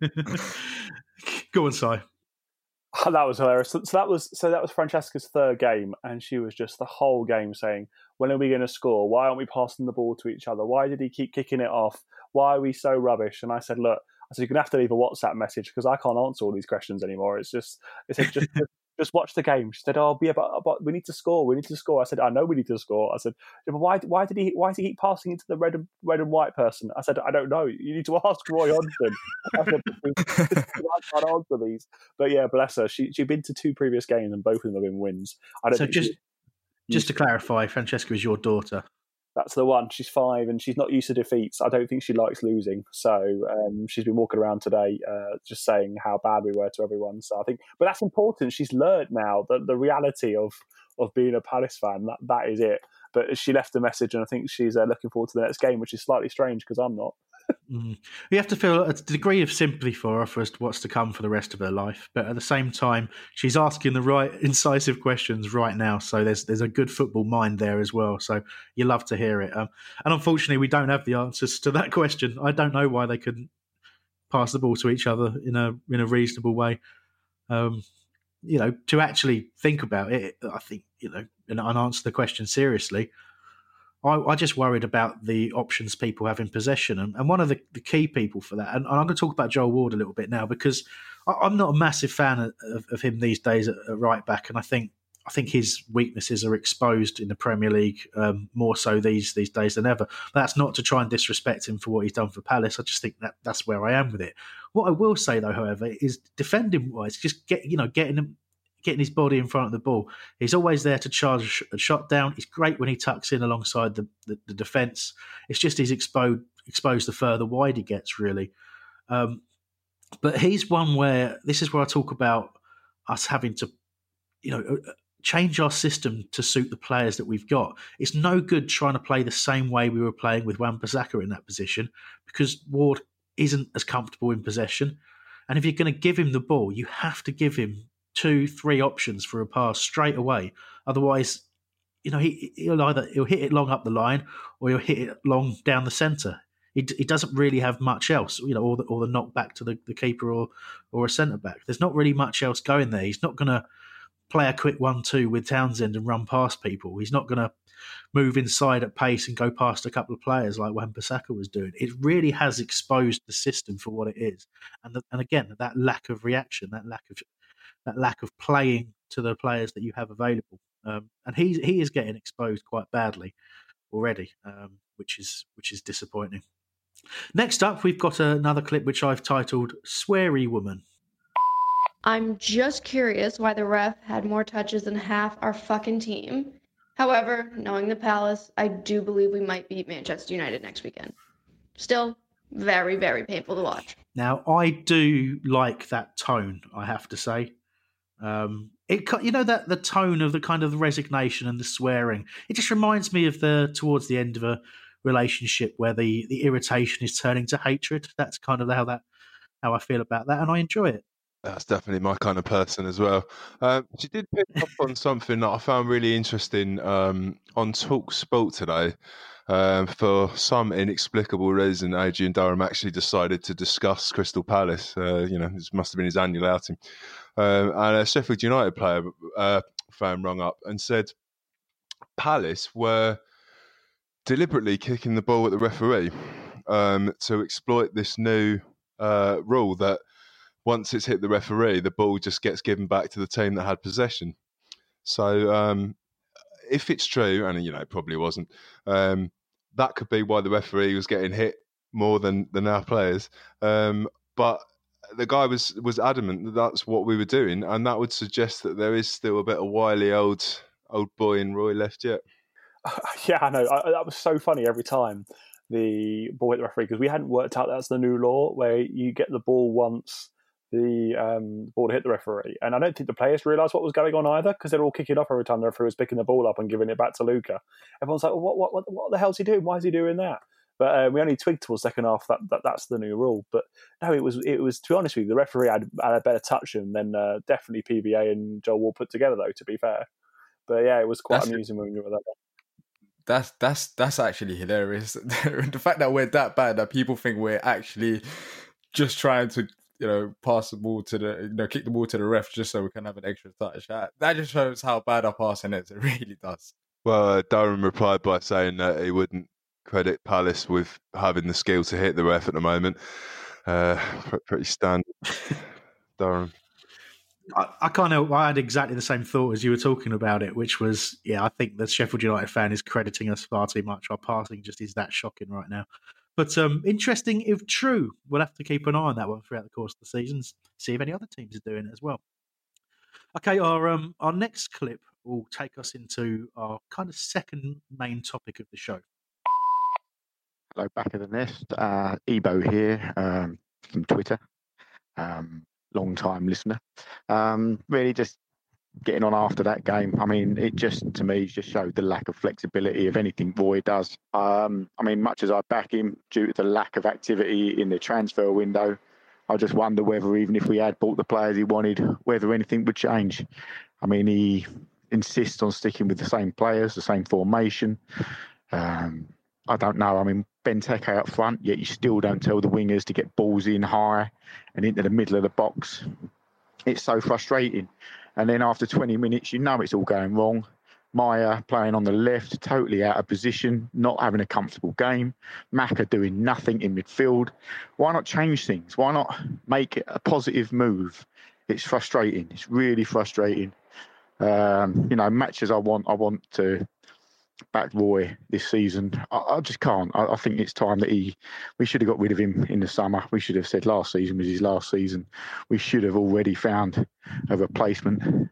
Go on, Si. Oh, that was hilarious. So, so that was so that was Francesca's third game, and she was just the whole game saying, "When are we going to score? Why aren't we passing the ball to each other? Why did he keep kicking it off? Why are we so rubbish?" And I said, "Look, I said you're going to have to leave a WhatsApp message because I can't answer all these questions anymore. It's just, it's just." just Just watch the game. She said, "Oh, yeah, but, but we need to score. We need to score." I said, "I know we need to score." I said, yeah, "But why? Why did he? Why did he keep passing it to the red and red and white person?" I said, "I don't know. You need to ask Roy Hodgson." I said, "I can't answer these." But yeah, bless her. She she'd been to two previous games and both of them have been wins. I don't. So think just she, just to clarify, Francesca is your daughter. That's the one. She's five and she's not used to defeats. I don't think she likes losing. So um, she's been walking around today uh, just saying how bad we were to everyone. So I think, but that's important. She's learned now that the reality of of being a Palace fan, that that is it. But she left a message and I think she's uh, looking forward to the next game, which is slightly strange because I'm not. Mm. You have to feel a degree of sympathy for her for as to what's to come for the rest of her life, but at the same time, she's asking the right incisive questions right now. So there's there's a good football mind there as well. So you love to hear it. Um, and unfortunately, we don't have the answers to that question. I don't know why they couldn't pass the ball to each other in a in a reasonable way. Um, you know, to actually think about it, I think you know, and, and answer the question seriously. I, I just worried about the options people have in possession. And, and one of the, the key people for that, and, and I'm going to talk about Joel Ward a little bit now, because I, I'm not a massive fan of, of, of him these days at, at right back. And I think I think his weaknesses are exposed in the Premier League um, more so these these days than ever. But that's not to try and disrespect him for what he's done for Palace. I just think that that's where I am with it. What I will say, though, however, is defending-wise, just get you know getting him. Getting his body in front of the ball. He's always there to charge a shot down. He's great when he tucks in alongside the, the, the defence. It's just he's exposed exposed the further wide he gets, really. Um, but he's one where, this is where I talk about us having to, you know, change our system to suit the players that we've got. It's no good trying to play the same way we were playing with Wan-Bissaka in that position, because Ward isn't as comfortable in possession. And if you're going to give him the ball, you have to give him two, three options for a pass straight away. Otherwise, you know, he, he'll either he'll hit it long up the line or he'll hit it long down the centre. He, he doesn't really have much else, you know, or the, or the knock back to the, the keeper or or a centre back. There's not really much else going there. He's not going to play a quick one two with Townsend and run past people. He's not going to move inside at pace and go past a couple of players like Wan-Bissaka was doing. It really has exposed the system for what it is. And the, and again, that lack of reaction, that lack of that lack of playing to the players that you have available. Um, and he he is getting exposed quite badly already, um, which is which is disappointing. Next up, we've got another clip which I've titled Sweary Woman. I'm just curious why the ref had more touches than half our fucking team. However, knowing the Palace, I do believe we might beat Manchester United next weekend. Still, very, very painful to watch. Now, I do like that tone, I have to say. Um, it you know that the tone of the kind of the resignation and the swearing. It just reminds me of the towards the end of a relationship where the, the irritation is turning to hatred. That's kind of how that how I feel about that, and I enjoy it. That's definitely my kind of person as well. Um, she did pick up on something that I found really interesting um, on Talk Sport today. Um, for some inexplicable reason, Adrian Durham actually decided to discuss Crystal Palace. Uh, you know, this must have been his annual outing. Um, and a Sheffield United player uh, fan rung up and said Palace were deliberately kicking the ball at the referee um, to exploit this new uh, rule that once it's hit the referee, the ball just gets given back to the team that had possession. So um, if it's true, and you know it probably wasn't, um, that could be why the referee was getting hit more than, than our players. Um, but the guy was, was adamant that that's what we were doing, and that would suggest that there is still a bit of wily old old boy in Roy left yet. Yeah, I know. I, that was so funny every time the ball hit the referee, because we hadn't worked out that's the new law where you get the ball once the um, ball hit the referee. And I don't think the players realised what was going on either, because they're all kicking off every time the referee was picking the ball up and giving it back to Luca. Everyone's like, well, what, what, what, what the hell's he doing? Why is he doing that? But uh, we only twigged towards second half that, that that's the new rule. But no, it was, it was to be honest with you, the referee had, had a better touch than uh, definitely P B A and Joel Wall put together, though, to be fair. But yeah, it was quite that's amusing it. when we were there. That's that's that's actually hilarious. The fact that we're that bad that people think we're actually just trying to, you know, pass the ball to the, you know, kick the ball to the ref just so we can have an extra touch. That just shows how bad our passing is. It really does. Well, uh, Durham replied by saying that he wouldn't credit Palace with having the skill to hit the ref at the moment. Uh, pretty standard, Durham. I, I can't help. I had exactly the same thought as you were talking about it, which was, yeah, I think the Sheffield United fan is crediting us far too much. Our passing just is that shocking right now. But um, interesting if true. We'll have to keep an eye on that one throughout the course of the season, see if any other teams are doing it as well. Okay, our um, our next clip will take us into our kind of second main topic of the show. Hello, back of the nest. Uh, Ebo here um, from Twitter. Um, long time listener. Um, really just getting on after that game. I mean, it just, to me, just showed the lack of flexibility of anything Roy does. Um, I mean, much as I back him due to the lack of activity in the transfer window, I just wonder whether even if we had bought the players he wanted, whether anything would change. I mean, he insists on sticking with the same players, the same formation. Um, I don't know. I mean, Benteke up front, yet you still don't tell the wingers to get balls in high and into the middle of the box. It's so frustrating. And then after twenty minutes, you know it's all going wrong. Maya playing on the left, totally out of position, not having a comfortable game. Maka doing nothing in midfield. Why not change things? Why not make it a positive move? It's frustrating. It's really frustrating. Um, you know, matches I want, I want to back Roy this season. I, I just can't. I, I think it's time that he, we should have got rid of him in the summer. We should have said last season was his last season. We should have already found a replacement.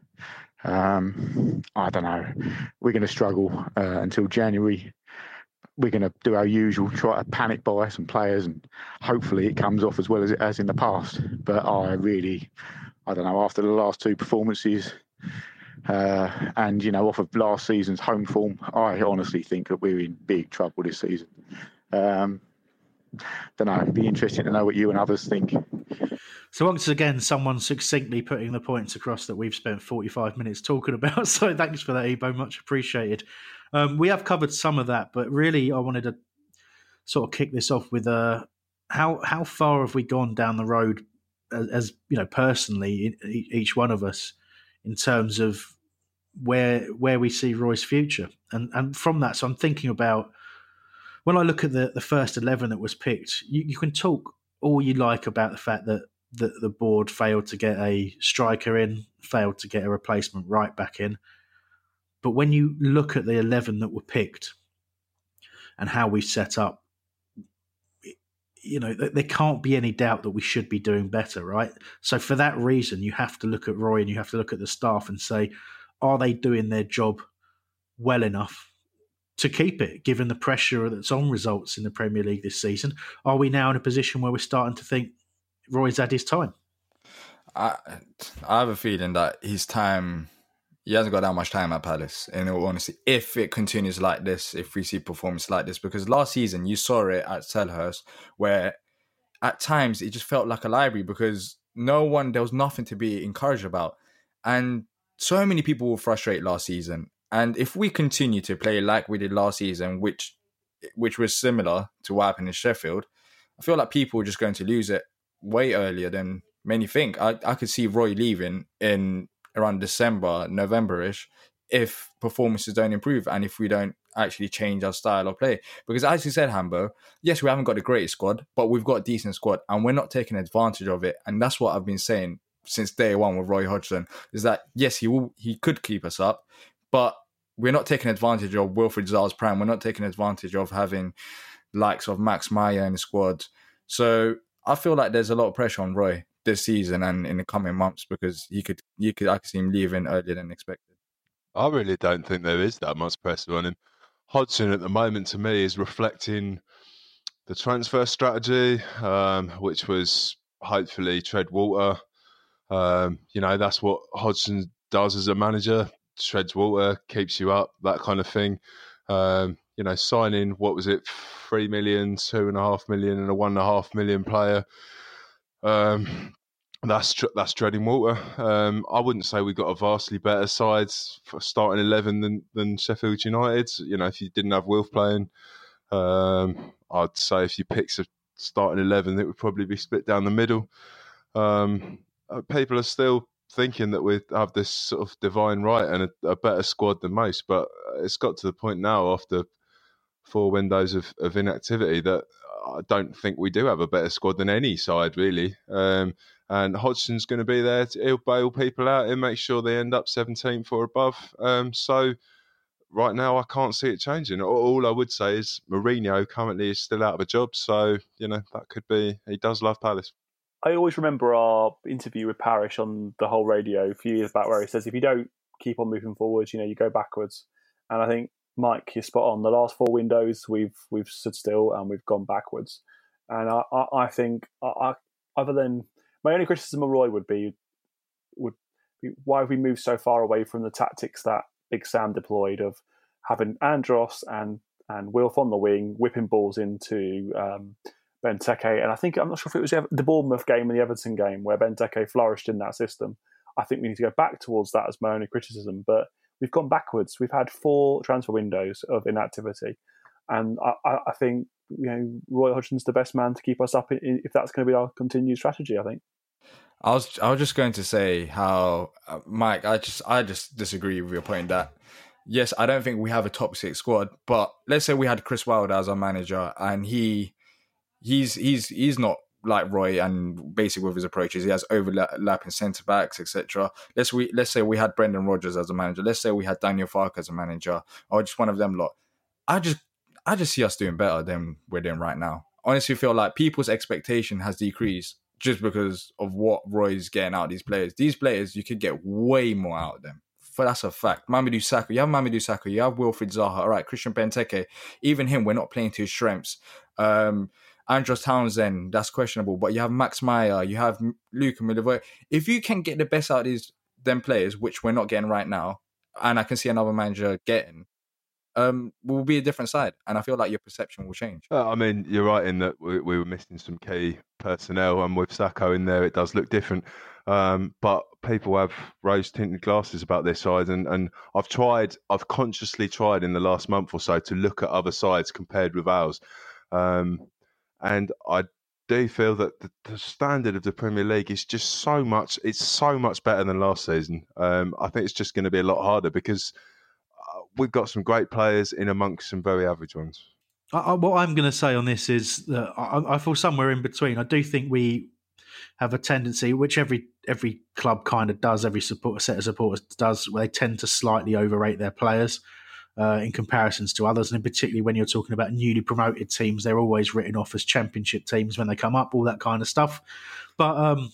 Um, I don't know. We're going to struggle uh, until January. We're going to do our usual, try to panic buy some players, and hopefully it comes off as well as it has in the past. But I really, I don't know, after the last two performances, Uh, and, you know, off of last season's home form, I honestly think that we're in big trouble this season. Um, don't know. It'd be interesting to know what you and others think. So once again, someone succinctly putting the points across that we've spent forty-five minutes talking about. So thanks for that, Ebo. Much appreciated. Um, we have covered some of that, but really I wanted to sort of kick this off with uh, how how far have we gone down the road as, as you know, personally, each one of us, in terms of where where we see Roy's future. And and from that, so I'm thinking about, when I look at the, the first eleven that was picked, you, you can talk all you like about the fact that the, the board failed to get a striker in, failed to get a replacement right back in. But when you look at the eleven that were picked and how we set up, you know, there can't be any doubt that we should be doing better, right? So for that reason, you have to look at Roy and you have to look at the staff and say, are they doing their job well enough to keep it, given the pressure that's on results in the Premier League this season? Are we now in a position where we're starting to think Roy's had his time? I, I have a feeling that his time, he hasn't got that much time at Palace, in all honesty, if it continues like this, if we see performance like this. Because last season, you saw it at Selhurst, where at times it just felt like a library, because no one, there was nothing to be encouraged about. And so many people were frustrated last season. And if we continue to play like we did last season, which which was similar to what happened in Sheffield, I feel like people are just going to lose it way earlier than many think. I, I could see Roy leaving in around December, November-ish, if performances don't improve and if we don't actually change our style of play. Because as you said, Hambo, yes, we haven't got the greatest squad, but we've got a decent squad and we're not taking advantage of it. And that's what I've been saying since day one with Roy Hodgson, is that, yes, he will, he could keep us up, but we're not taking advantage of Wilfried Zaha's prime. We're not taking advantage of having likes of Max Meyer in the squad. So I feel like there's a lot of pressure on Roy this season and in the coming months, because he could, you could, I could see him leaving earlier than expected. I really don't think there is that much pressure on him. Hodgson at the moment, to me, is reflecting the transfer strategy, um, which was hopefully tread water. Um, you know, that's what Hodgson does as a manager, treads water, keeps you up, that kind of thing. Um, you know, signing, what was it, three million, two and a half million and a one and a half million player. Um, That's tr- that's treading water. Um, I wouldn't say we've got a vastly better side for starting eleven than, than Sheffield United. You know, if you didn't have Wilf playing, um, I'd say if you picked a starting eleven, it would probably be split down the middle. Um, people are still thinking that we have this sort of divine right and a, a better squad than most, but it's got to the point now after four windows of, of inactivity that I don't think we do have a better squad than any side, really. Um, and Hodgson's going to be there to he'll bail people out and make sure they end up seventeenth or above. Um, so right now, I can't see it changing. All I would say is Mourinho currently is still out of a job. So, you know, that could be, he does love Palace. I always remember our interview with Parish on the whole radio a few years back where he says, if you don't keep on moving forwards, you know, you go backwards. And I think, Mike, you're spot on. The last four windows, we've we've stood still and we've gone backwards. And I, I, I think, I, I, other than my only criticism of Roy would be, would be why have we moved so far away from the tactics that Big Sam deployed of having Andros and and Wilf on the wing, whipping balls into um, Benteke. And I think, I'm not sure if it was the Bournemouth game and the Everton game where Benteke flourished in that system. I think we need to go back towards that as my only criticism. But we've gone backwards. We've had four transfer windows of inactivity. And I, I think, you know, Roy Hodgson's the best man to keep us up if that's going to be our continued strategy, I think. I was I was just going to say how, uh, Mike, I just I just disagree with your point that, yes, I don't think we have a top six squad, but let's say we had Chris Wilder as our manager and he he's he's he's not like Roy and basically with his approaches, he has overlapping centre backs, et cetera. Let's we let's say we had Brendan Rodgers as a manager. Let's say we had Daniel Farke as a manager, or just one of them lot. I just I just see us doing better than we're doing right now. Honestly, feel like people's expectation has decreased just because of what Roy's getting out of these players. These players, you could get way more out of them. But that's a fact. Mamadou Sakho, you have Mamadou Sakho, you have Wilfried Zaha, all right, Christian Benteke. Even him, we're not playing to his strengths. Um, Andros Townsend, that's questionable. But you have Max Meyer, you have Luka Milivojevic. If you can get the best out of these them players, which we're not getting right now, and I can see another manager getting, um, we'll be a different side. And I feel like your perception will change. Uh, I mean, you're right in that we, we were missing some key personnel, and with Sakho in there, it does look different. Um, but people have rose-tinted glasses about this side, and, and I've tried, I've consciously tried in the last month or so to look at other sides compared with ours. Um, and I do feel that the, the standard of the Premier League is just so much, it's so much better than last season. Um, I think it's just going to be a lot harder because uh, we've got some great players in amongst some very average ones. I, I, what I'm going to say on this is that I, I feel somewhere in between. I do think we have a tendency, which every every club kind of does, every support, set of supporters does, where they tend to slightly overrate their players uh, in comparisons to others. And particularly when you're talking about newly promoted teams, they're always written off as championship teams when they come up, all that kind of stuff. But um,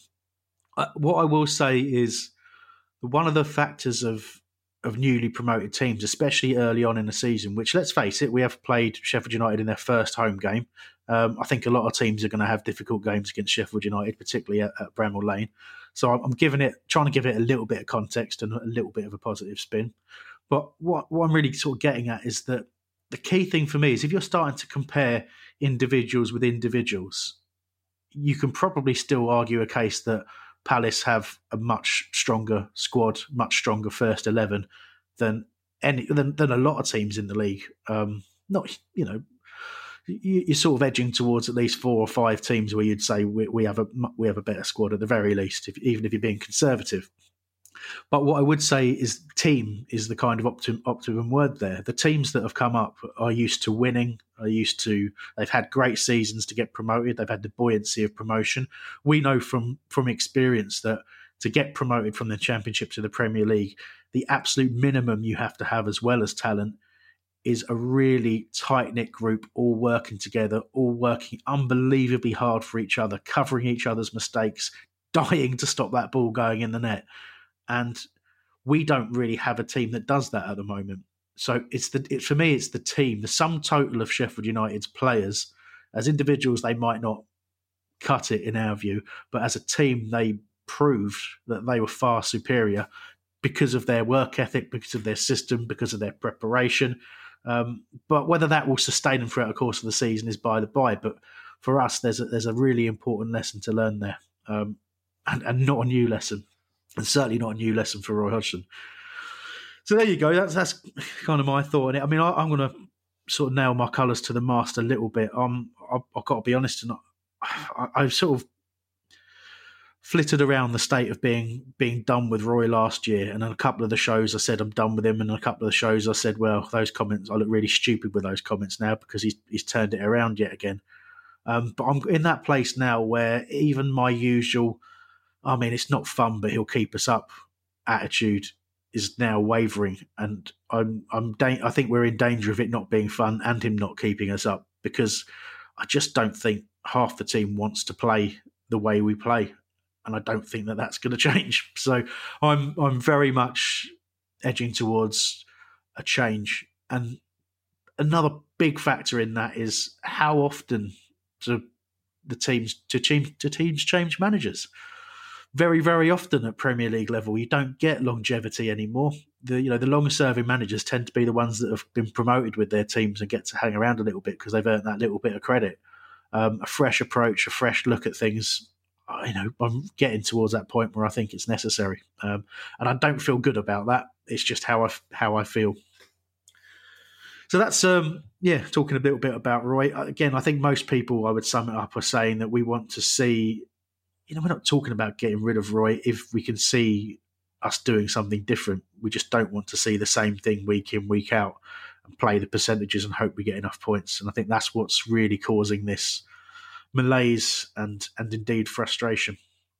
what I will say is one of the factors of of newly promoted teams, especially early on in the season, which, let's face it, we have played Sheffield United in their first home game. Um, I think a lot of teams are going to have difficult games against Sheffield United, particularly at, at Bramall Lane. So I'm giving it, trying to give it a little bit of context and a little bit of a positive spin. But what, what I'm really sort of getting at is that the key thing for me is if you're starting to compare individuals with individuals, you can probably still argue a case that Palace have a much stronger squad, much stronger first eleven than any than, than a lot of teams in the league. Um, not you know, you, you're sort of edging towards at least four or five teams where you'd say we, we have a we have a better squad at the very least, if, even if you're being conservative. But what I would say is team is the kind of optim, optimum word there. The teams that have come up are used to winning, are used to, they've had great seasons to get promoted. They've had the buoyancy of promotion. We know from, from experience that to get promoted from the Championship to the Premier League, the absolute minimum you have to have as well as talent is a really tight-knit group, all working together, all working unbelievably hard for each other, covering each other's mistakes, dying to stop that ball going in the net. And we don't really have a team that does that at the moment. So it's the it, for me, it's the team, the sum total of Sheffield United's players. As individuals, they might not cut it in our view, but as a team, they proved that they were far superior because of their work ethic, because of their system, because of their preparation. Um, but whether that will sustain them throughout the course of the season is by the by. But for us, there's a, there's a really important lesson to learn there, um, and, and not a new lesson. And certainly not a new lesson for Roy Hodgson. So there you go. That's that's kind of my thought on it. I mean, I, I'm going to sort of nail my colours to the mast a little bit. Um, I, I've got to be honest, and I, I've sort of flitted around the state of being being done with Roy last year. And on a couple of the shows, I said I'm done with him. And on a couple of the shows, I said, well, those comments, I look really stupid with those comments now because he's he's turned it around yet again. Um, but I'm in that place now where even my usual, I mean, it's not fun, but he'll keep us up attitude is now wavering. And I'm, I'm, da- I think we're in danger of it not being fun and him not keeping us up, because I just don't think half the team wants to play the way we play. And I don't think that that's going to change. So I'm, I'm very much edging towards a change. And another big factor in that is how often do the teams, to teams, to teams change managers. Very, very often at Premier League level, you don't get longevity anymore. The you know the longer-serving managers tend to be the ones that have been promoted with their teams and get to hang around a little bit because they've earned that little bit of credit. Um, a fresh approach, a fresh look at things. You know, I'm getting towards that point where I think it's necessary, um, and I don't feel good about that. It's just how I how I feel. So that's um, yeah, talking a little bit about Roy. Again, I think most people, I would sum it up, are saying that we want to see. You know, we're not talking about getting rid of Roy if we can see us doing something different. We just don't want to see the same thing week in, week out and play the percentages and hope we get enough points. And I think that's what's really causing this malaise and, and indeed frustration.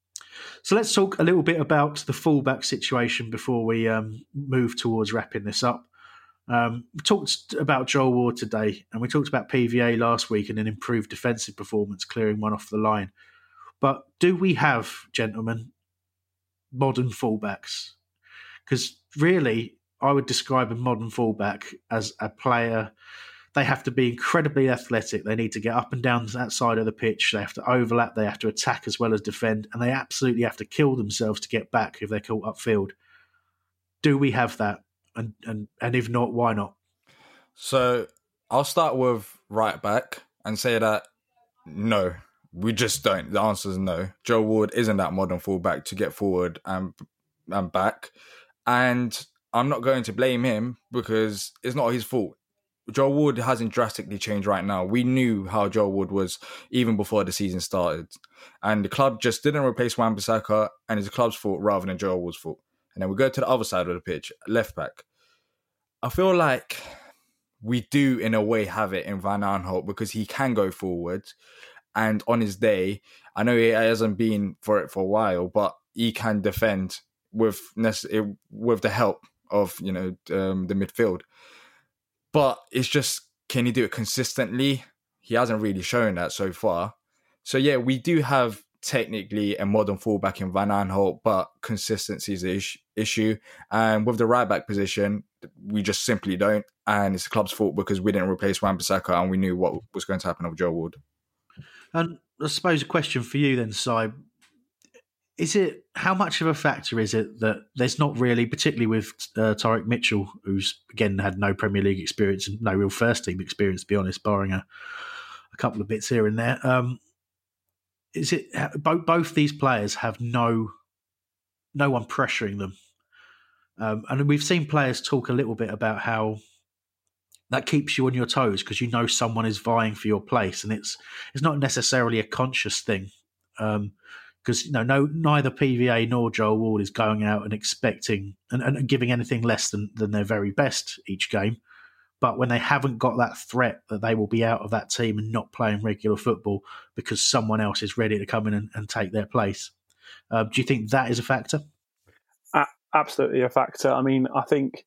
So let's talk a little bit about the fullback situation before we um, move towards wrapping this up. Um, we talked about Joel Ward today, and we talked about P V A last week and an improved defensive performance, clearing one off the line. But do we have, gentlemen, modern fullbacks? Because really, I would describe a modern fullback as a player. They have to be incredibly athletic. They need to get up and down that side of the pitch. They have to overlap. They have to attack as well as defend. And they absolutely have to kill themselves to get back if they're caught upfield. Do we have that? And, and, and if not, why not? So I'll start with right back and say that no. We just don't. The answer is no. Joe Ward isn't that modern fullback to get forward and and back. And I'm not going to blame him because it's not his fault. Joe Ward hasn't drastically changed right now. We knew how Joe Ward was even before the season started. And the club just didn't replace Wan-Bissaka, and it's the club's fault rather than Joe Ward's fault. And then we go to the other side of the pitch, left back. I feel like we do in a way have it in Van Aanholt because he can go forward. And on his day, I know he hasn't been for it for a while, but he can defend with with the help of you know um, the midfield. But it's just, can he do it consistently? He hasn't really shown that so far. So yeah, we do have technically a modern fullback in Van Aanholt, but consistency is the is- issue. And with the right back position, we just simply don't. And it's the club's fault because we didn't replace Wan-Bissaka and we knew what was going to happen with Joe Ward. And I suppose a question for you then, Si, is it, how much of a factor is it that there's not really, particularly with uh, Tyrick Mitchell, who's again had no Premier League experience and no real first team experience, to be honest, barring a, a couple of bits here and there. Um, is it both, both these players have no no one pressuring them, um, and we've seen players talk a little bit about how that keeps you on your toes because you know someone is vying for your place, and it's it's not necessarily a conscious thing. Um, because you know, no, neither P V A nor Joel Ward is going out and expecting and, and giving anything less than, than their very best each game. But when they haven't got that threat that they will be out of that team and not playing regular football because someone else is ready to come in and, and take their place, uh, do you think that is a factor? Uh, absolutely a factor. I mean, I think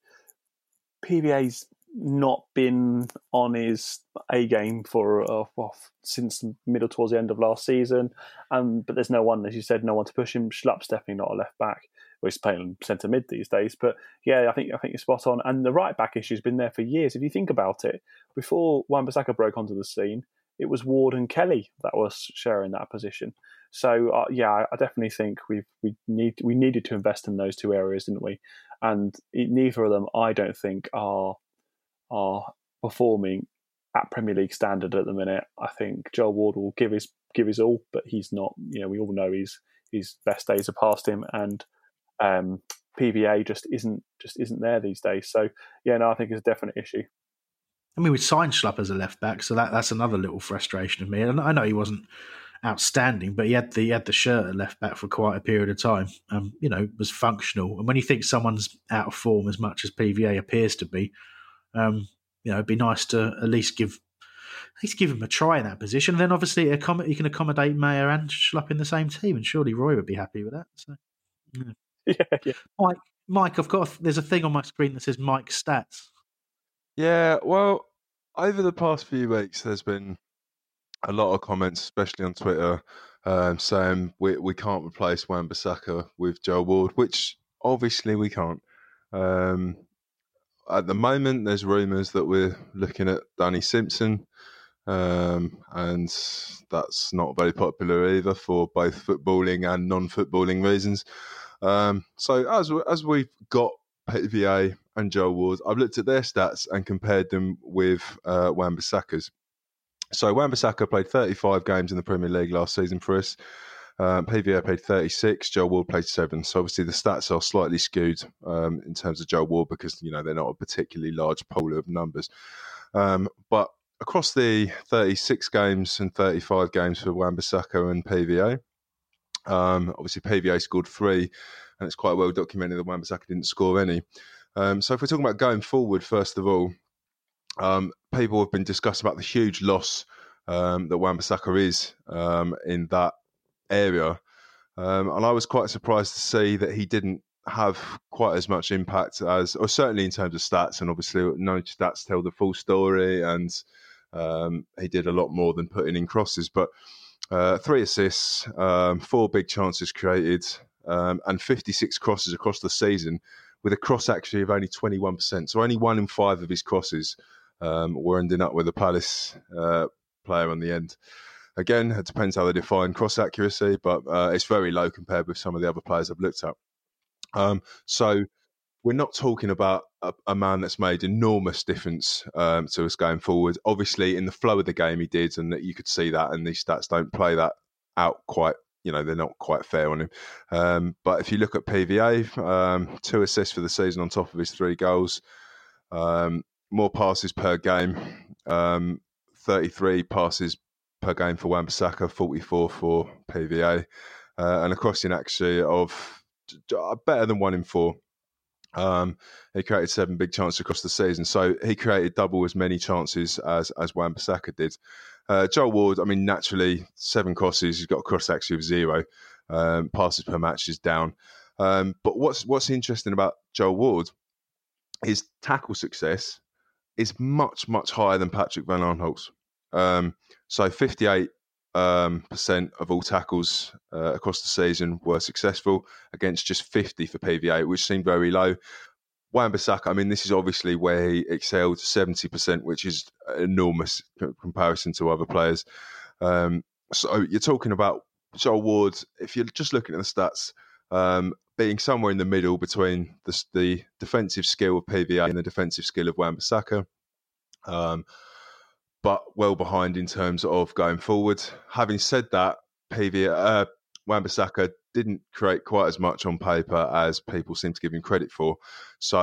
P V A's not been on his A game for uh, well, since the middle towards the end of last season, um, but there's no one, as you said, no one to push him. Schlupp's definitely not a left back. Well, he's playing centre mid these days, but yeah, I think I think you're spot on. And the right back issue's been there for years. If you think about it, before Wan-Bissaka broke onto the scene, it was Ward and Kelly that was sharing that position. So uh, yeah, I, I definitely think we we need we needed to invest in those two areas, didn't we? And it, neither of them, I don't think, are. are performing at Premier League standard at the minute. I think Joel Ward will give his give his all, but he's not. You know, we all know his his best days are past him, and um, P V A just isn't just isn't there these days. So yeah, no, I think it's a definite issue. I mean, we signed Schlupp as a left back, so that that's another little frustration of me. And I know he wasn't outstanding, but he had the he had the shirt at left back for quite a period of time. Um, you know, was functional. And when you think someone's out of form as much as P V A appears to be. Um, you know, it'd be nice to at least give at least give him a try in that position. And then obviously accom- you can accommodate Mayer and Schlupp in the same team, and surely Roy would be happy with that. So, yeah. yeah, yeah. Mike, Mike, I've got a, there's a thing on my screen that says Mike stats. Yeah, well, over the past few weeks, there's been a lot of comments, especially on Twitter, um, saying we we can't replace Wan-Bissaka with Joel Ward, which obviously we can't. Um, At the moment, there's rumours that we're looking at Danny Simpson, um, and that's not very popular either for both footballing and non-footballing reasons. Um, so as as we've got P V A and Joel Ward, I've looked at their stats and compared them with uh, Wan-Bissaka's. So Wan-Bissaka played thirty-five games in the Premier League last season for us. Um, P V A played thirty-six, Joel Ward played seven. So obviously the stats are slightly skewed um, in terms of Joel Ward because, you know, they're not a particularly large pool of numbers. Um, but across the thirty-six games and thirty-five games for Wan-Bissaka and P V A, um, obviously P V A scored three, and it's quite well documented that Wan-Bissaka didn't score any. Um, so if we're talking about going forward, first of all, um, people have been discussing about the huge loss um, that Wan-Bissaka is um, in that area, um, and I was quite surprised to see that he didn't have quite as much impact as, or certainly in terms of stats, and obviously no stats tell the full story, and um, he did a lot more than putting in crosses, but uh, three assists, um, four big chances created, um, and fifty-six crosses across the season with a cross accuracy of only twenty-one percent, so only one in five of his crosses um, were ending up with a Palace uh, player on the end. Again, it depends how they define cross accuracy, but uh, it's very low compared with some of the other players I've looked at. Um, so we're not talking about a, a man that's made enormous difference um, to us going forward. Obviously, in the flow of the game, he did, and that you could see that, and these stats don't play that out quite, you know, they're not quite fair on him. Um, but if you look at P V A, um, two assists for the season on top of his three goals, um, more passes per game, um, thirty-three passes per game for Wan-Bissaka, forty-four for P V A, uh, and a crossing accuracy of better than one in four. Um, he created seven big chances across the season, so he created double as many chances as as Wan-Bissaka did. Uh, Joel Ward, I mean, naturally, seven crosses, he's got a cross accuracy of zero. Um, passes per match is down. Um, but what's what's interesting about Joel Ward is tackle success is much, much higher than Patrick Van Aanholt's. Um, so fifty-eight um, percent of all tackles uh, across the season were successful against just fifty for P V A, which seemed very low. Wan-Bissaka, I mean, this is obviously where he excelled, seventy percent, which is enormous in comparison to other players. Um, so you're talking about Joel Ward, if you're just looking at the stats, um, being somewhere in the middle between the, the defensive skill of P V A and the defensive skill of Wan-Bissaka. Um, but well behind in terms of going forward. Having said that, P V A, uh, Wan-Bissaka didn't create quite as much on paper as people seem to give him credit for. So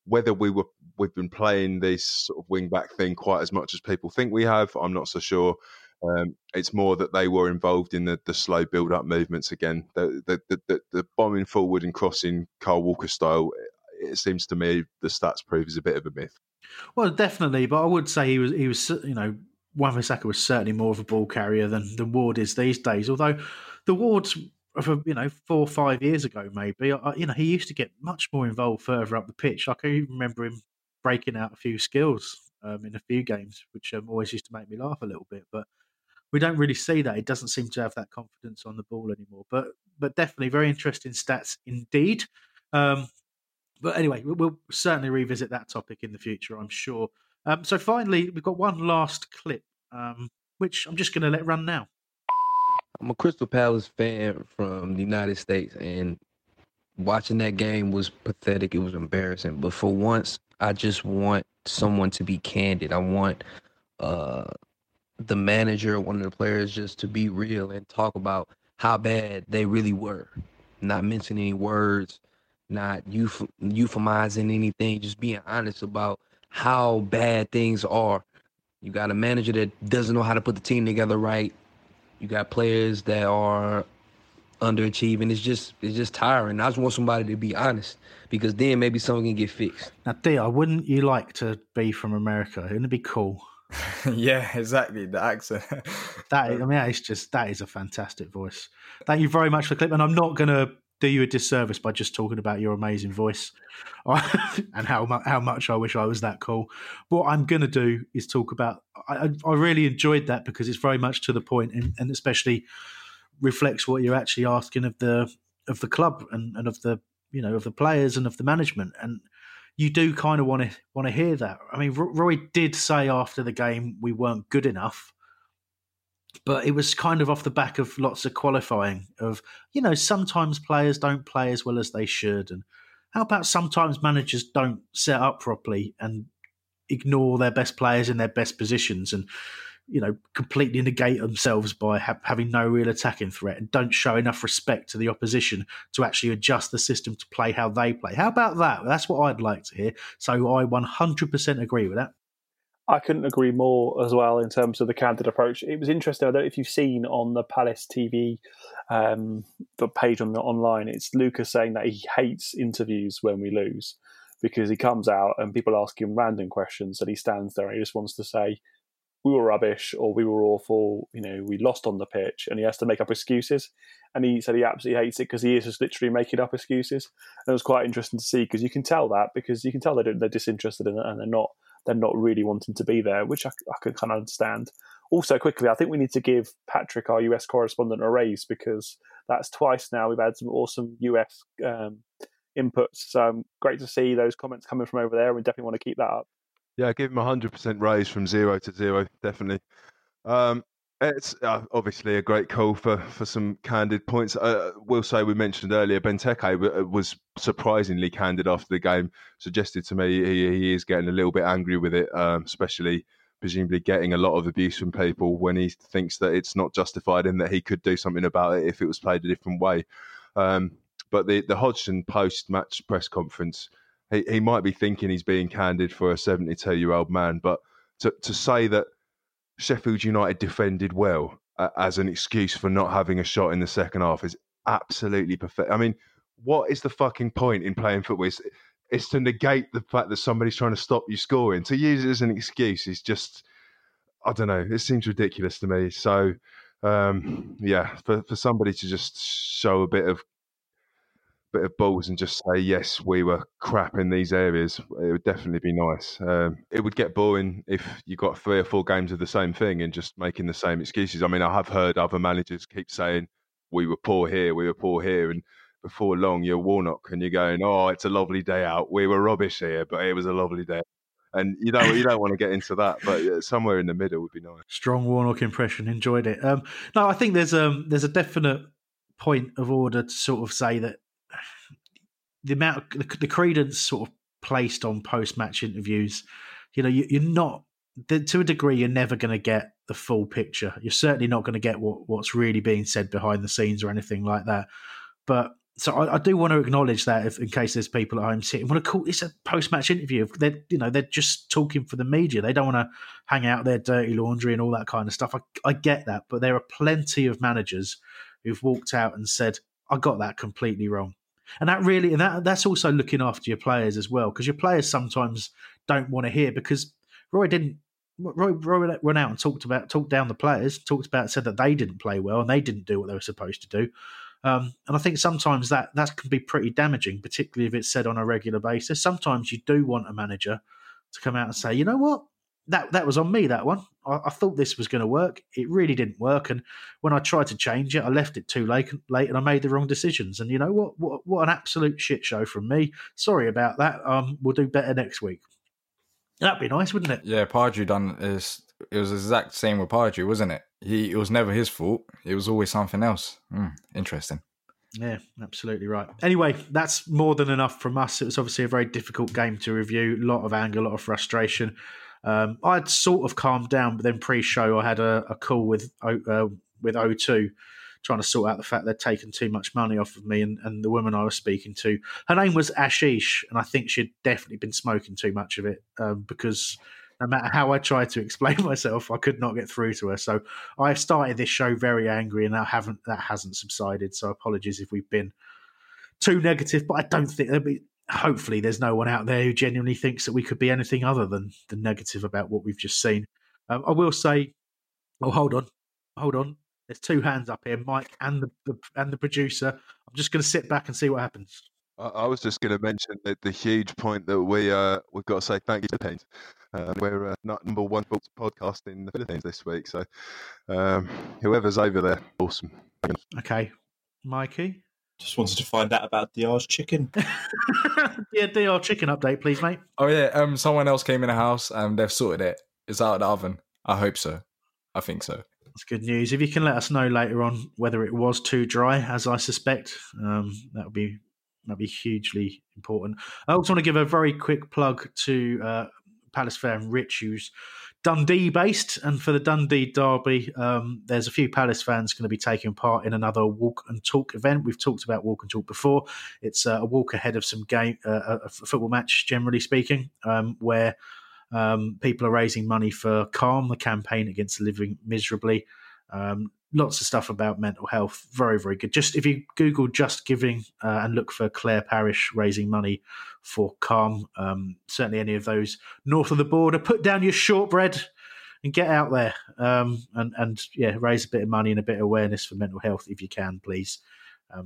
whether we were we've been playing this sort of wing back thing quite as much as people think we have, I'm not so sure. Um, it's more that they were involved in the, the slow build up movements again. The the, the the the bombing forward and crossing Kyle Walker style. It seems to me the stats prove is a bit of a myth. Well, definitely, but I would say he was he was you know Wan-Bissaka was certainly more of a ball carrier than than Ward is these days. Although the Wards of you know four or five years ago maybe you know he used to get much more involved further up the pitch. I can even remember him breaking out a few skills um, in a few games, which um, always used to make me laugh a little bit. But we don't really see that. He doesn't seem to have that confidence on the ball anymore. But but definitely very interesting stats indeed. Um, But anyway, we'll certainly revisit that topic in the future, I'm sure. Um, so finally, we've got one last clip, um, which I'm just going to let run now. I'm a Crystal Palace fan from the United States, and watching that game was pathetic. It was embarrassing. But for once, I just want someone to be candid. I want uh, the manager, one of the players, just to be real and talk about how bad they really were, not mention any words, not euph- euphemizing anything, just being honest about how bad things are. You got a manager that doesn't know how to put the team together right. You got players that are underachieving. It's just it's just tiring. I just want somebody to be honest, because then maybe something can get fixed. Now, Dia, wouldn't you like to be from America? Wouldn't it be cool? Yeah, exactly. The accent. that is, I mean, that is just that is a fantastic voice. Thank you very much for the clip, and I'm not going to do you a disservice by just talking about your amazing voice and how much how much I wish I was that cool. What I'm going to do is talk about. I, I really enjoyed that because it's very much to the point, and, and especially reflects what you're actually asking of the of the club and, and of the you know of the players and of the management. And you do kind of want to want to hear that. I mean, Roy did say after the game we weren't good enough. But it was kind of off the back of lots of qualifying of, you know, sometimes players don't play as well as they should. And how about sometimes managers don't set up properly and ignore their best players in their best positions and, you know, completely negate themselves by ha- having no real attacking threat and don't show enough respect to the opposition to actually adjust the system to play how they play. How about that? That's what I'd like to hear. So I one hundred percent agree with that. I couldn't agree more as well in terms of the candid approach. It was interesting. I don't know if you've seen on the Palace T V um, the page on the online, it's Lucas saying that he hates interviews when we lose because he comes out and people ask him random questions and he stands there and he just wants to say, we were rubbish or we were awful, you know, we lost on the pitch, and he has to make up excuses. And he said he absolutely hates it because he is just literally making up excuses. And it was quite interesting to see because you can tell that because you can tell they're, they're disinterested in it and they're not they're not really wanting to be there, which I, I can kind of understand. Also, quickly, I think we need to give Patrick, our U S correspondent, a raise because that's twice now we've had some awesome U S um, inputs. So um, great to see those comments coming from over there. We definitely want to keep that up. Yeah, give him a one hundred percent raise from zero to zero, definitely. Um, it's uh, obviously a great call for, for some candid points. Uh, we'll say we mentioned earlier, Benteke was surprisingly candid after the game, suggested to me he, he is getting a little bit angry with it, um, especially presumably getting a lot of abuse from people when he thinks that it's not justified and that he could do something about it if it was played a different way. Um, but the, the Hodgson post-match press conference, he, he might be thinking he's being candid for a seventy-two-year-old man, but to, to say that Sheffield United defended well uh, as an excuse for not having a shot in the second half is absolutely perfect. I mean, what is the fucking point in playing football? It's, it's to negate the fact that somebody's trying to stop you scoring. To use it as an excuse is just, I don't know, it seems ridiculous to me. So, um, yeah, for, for somebody to just show a bit of bit of balls and just say, yes, we were crap in these areas, it would definitely be nice. Um, it would get boring if you got three or four games of the same thing and just making the same excuses. I mean, I have heard other managers keep saying, we were poor here, we were poor here. And before long, you're Warnock and you're going, oh, it's a lovely day out. We were rubbish here, but it was a lovely day. And you don't, you don't want to get into that, but somewhere in the middle would be nice. Strong Warnock impression. Enjoyed it. Um, no, I think there's, um, there's a definite point of order to sort of say that the amount of the, the credence sort of placed on post-match interviews, you know, you, you're not, to a degree, you're never going to get the full picture. You're certainly not going to get what, what's really being said behind the scenes or anything like that. But so I, I do want to acknowledge that, if, in case there's people at home sitting, want to call this a post-match interview. They're, you know, they're just talking for the media. They don't want to hang out their dirty laundry and all that kind of stuff. I, I get that, but there are plenty of managers who've walked out and said, "I got that completely wrong," and that really, and that that's also looking after your players as well, because your players sometimes don't want to hear, because Roy didn't. Roy, Roy went out and talked about, talked down the players, talked about, said that they didn't play well and they didn't do what they were supposed to do. Um, and I think sometimes that, that can be pretty damaging, particularly if it's said on a regular basis. Sometimes you do want a manager to come out and say, you know what, that that was on me, that one. I, I thought this was going to work. It really didn't work. And when I tried to change it, I left it too late, late and I made the wrong decisions. And you know what? What, what an absolute shit show from me. Sorry about that. Um, we'll do better next week. That'd be nice, wouldn't it? Yeah, Pardew done is it was the exact same with Pardew, wasn't it? He it was never his fault. It was always something else. Mm, interesting. Yeah, absolutely right. Anyway, that's more than enough from us. It was obviously a very difficult game to review. A lot of anger, a lot of frustration. Um, I'd sort of calmed down, but then pre-show I had a, a call with uh, with O two, trying to sort out the fact they'd taken too much money off of me, and, and the woman I was speaking to, her name was Ashish, and I think she'd definitely been smoking too much of it, um, because no matter how I tried to explain myself, I could not get through to her. So I started this show very angry, and I haven't that hasn't subsided. So apologies if we've been too negative, but I don't think there'll be. Hopefully, there's no one out there who genuinely thinks that we could be anything other than, than negative about what we've just seen. Um, I will say, oh, hold on, hold on. There's two hands up here, Mike and the, the and the producer. I'm just going to sit back and see what happens. I, I was just going to mention that the huge point that we uh we've got to say thank you to the Philippines. Uh, we're uh, not number one sports podcast in the Philippines this week, so um, whoever's over there, awesome. Okay, Mikey. Just wanted to find out about D R's chicken. Yeah, D R chicken update, please, mate. Oh yeah, um, someone else came in the house and they've sorted it. It's out of the oven. I hope so. I think so. That's good news. If you can let us know later on whether it was too dry, as I suspect, um, that would be that'd be hugely important. I also want to give a very quick plug to uh, Palace fan Rich, who's Dundee based, and for the Dundee derby, um, there's a few Palace fans going to be taking part in another walk and talk event. We've talked about walk and talk before. It's uh, a walk ahead of some game, uh, a football match, generally speaking, um, where um, people are raising money for Calm, the campaign against living miserably. Um, lots of stuff about mental health. Very, very good. Just if you Google Just Giving uh, and look for Clare Parish raising money for Calm, um, certainly any of those north of the border, put down your shortbread and get out there um, and, and yeah, raise a bit of money and a bit of awareness for mental health if you can, please. Um,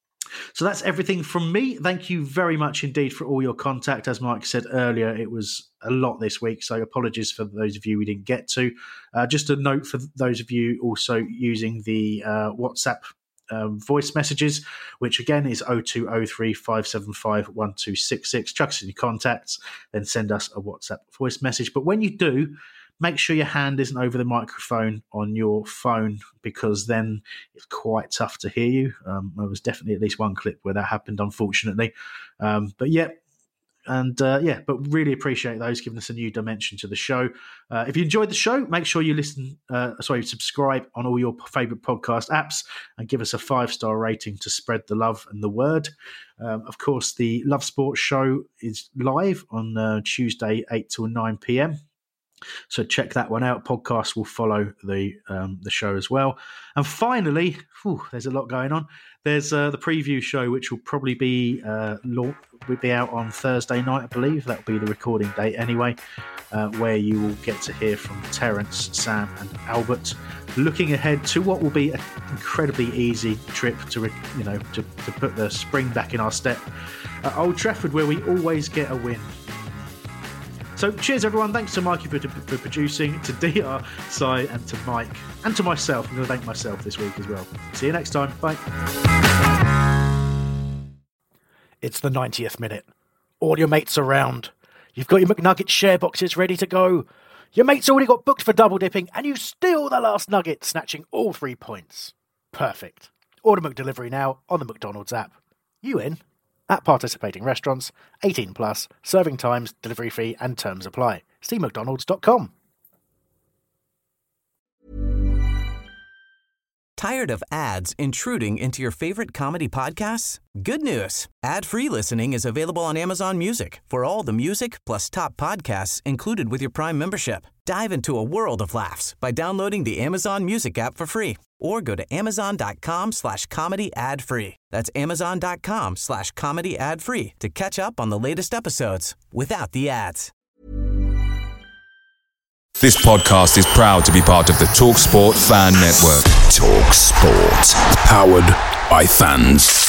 so that's everything from me. Thank you very much indeed for all your contact. As Mike said earlier, it was a lot this week, so apologies for those of you we didn't get to. Uh, just a note for those of you also using the uh, WhatsApp um, voice messages, which again is oh two oh three, five seven five, one two six six. Chuck us in your contacts, then send us a WhatsApp voice message. But when you do, make sure your hand isn't over the microphone on your phone, because then it's quite tough to hear you. Um, there was definitely at least one clip where that happened, unfortunately. Um, but yeah, and uh, yeah, but really appreciate those giving us a new dimension to the show. Uh, if you enjoyed the show, make sure you listen, uh, sorry, subscribe on all your favourite podcast apps and give us a five-star rating to spread the love and the word. Um, of course, the Love Sports show is live on uh, Tuesday, eight till nine p.m. So check that one out. Podcasts will follow the um, the show as well. And finally, whew, there's a lot going on. There's uh, the preview show, which will probably be uh, will be out on Thursday night, I believe. That'll be the recording date anyway, uh, where you will get to hear from Terence, Sam, and Albert, looking ahead to what will be an incredibly easy trip to you know to, to put the spring back in our step at Old Trafford, where we always get a win. So cheers, everyone. Thanks to Mikey for, for producing, to D R, Si, and to Mike, and to myself. I'm going to thank myself this week as well. See you next time. Bye. It's the ninetieth minute. All your mates around. You've got your McNugget share boxes ready to go. Your mate's already got booked for double dipping, and you steal the last nugget, snatching all three points. Perfect. Order McDelivery now on the McDonald's app. You in? At participating restaurants, eighteen plus, serving times, delivery fee and terms apply. See mcdonalds dot com. Tired of ads intruding into your favorite comedy podcasts? Good news. Ad-free listening is available on Amazon Music for all the music plus top podcasts included with your Prime membership. Dive into a world of laughs by downloading the Amazon Music app for free or go to amazon.com slash comedy ad free. That's amazon.com slash comedy ad free to catch up on the latest episodes without the ads. This podcast is proud to be part of the TalkSport Fan Network. TalkSport. Powered by fans.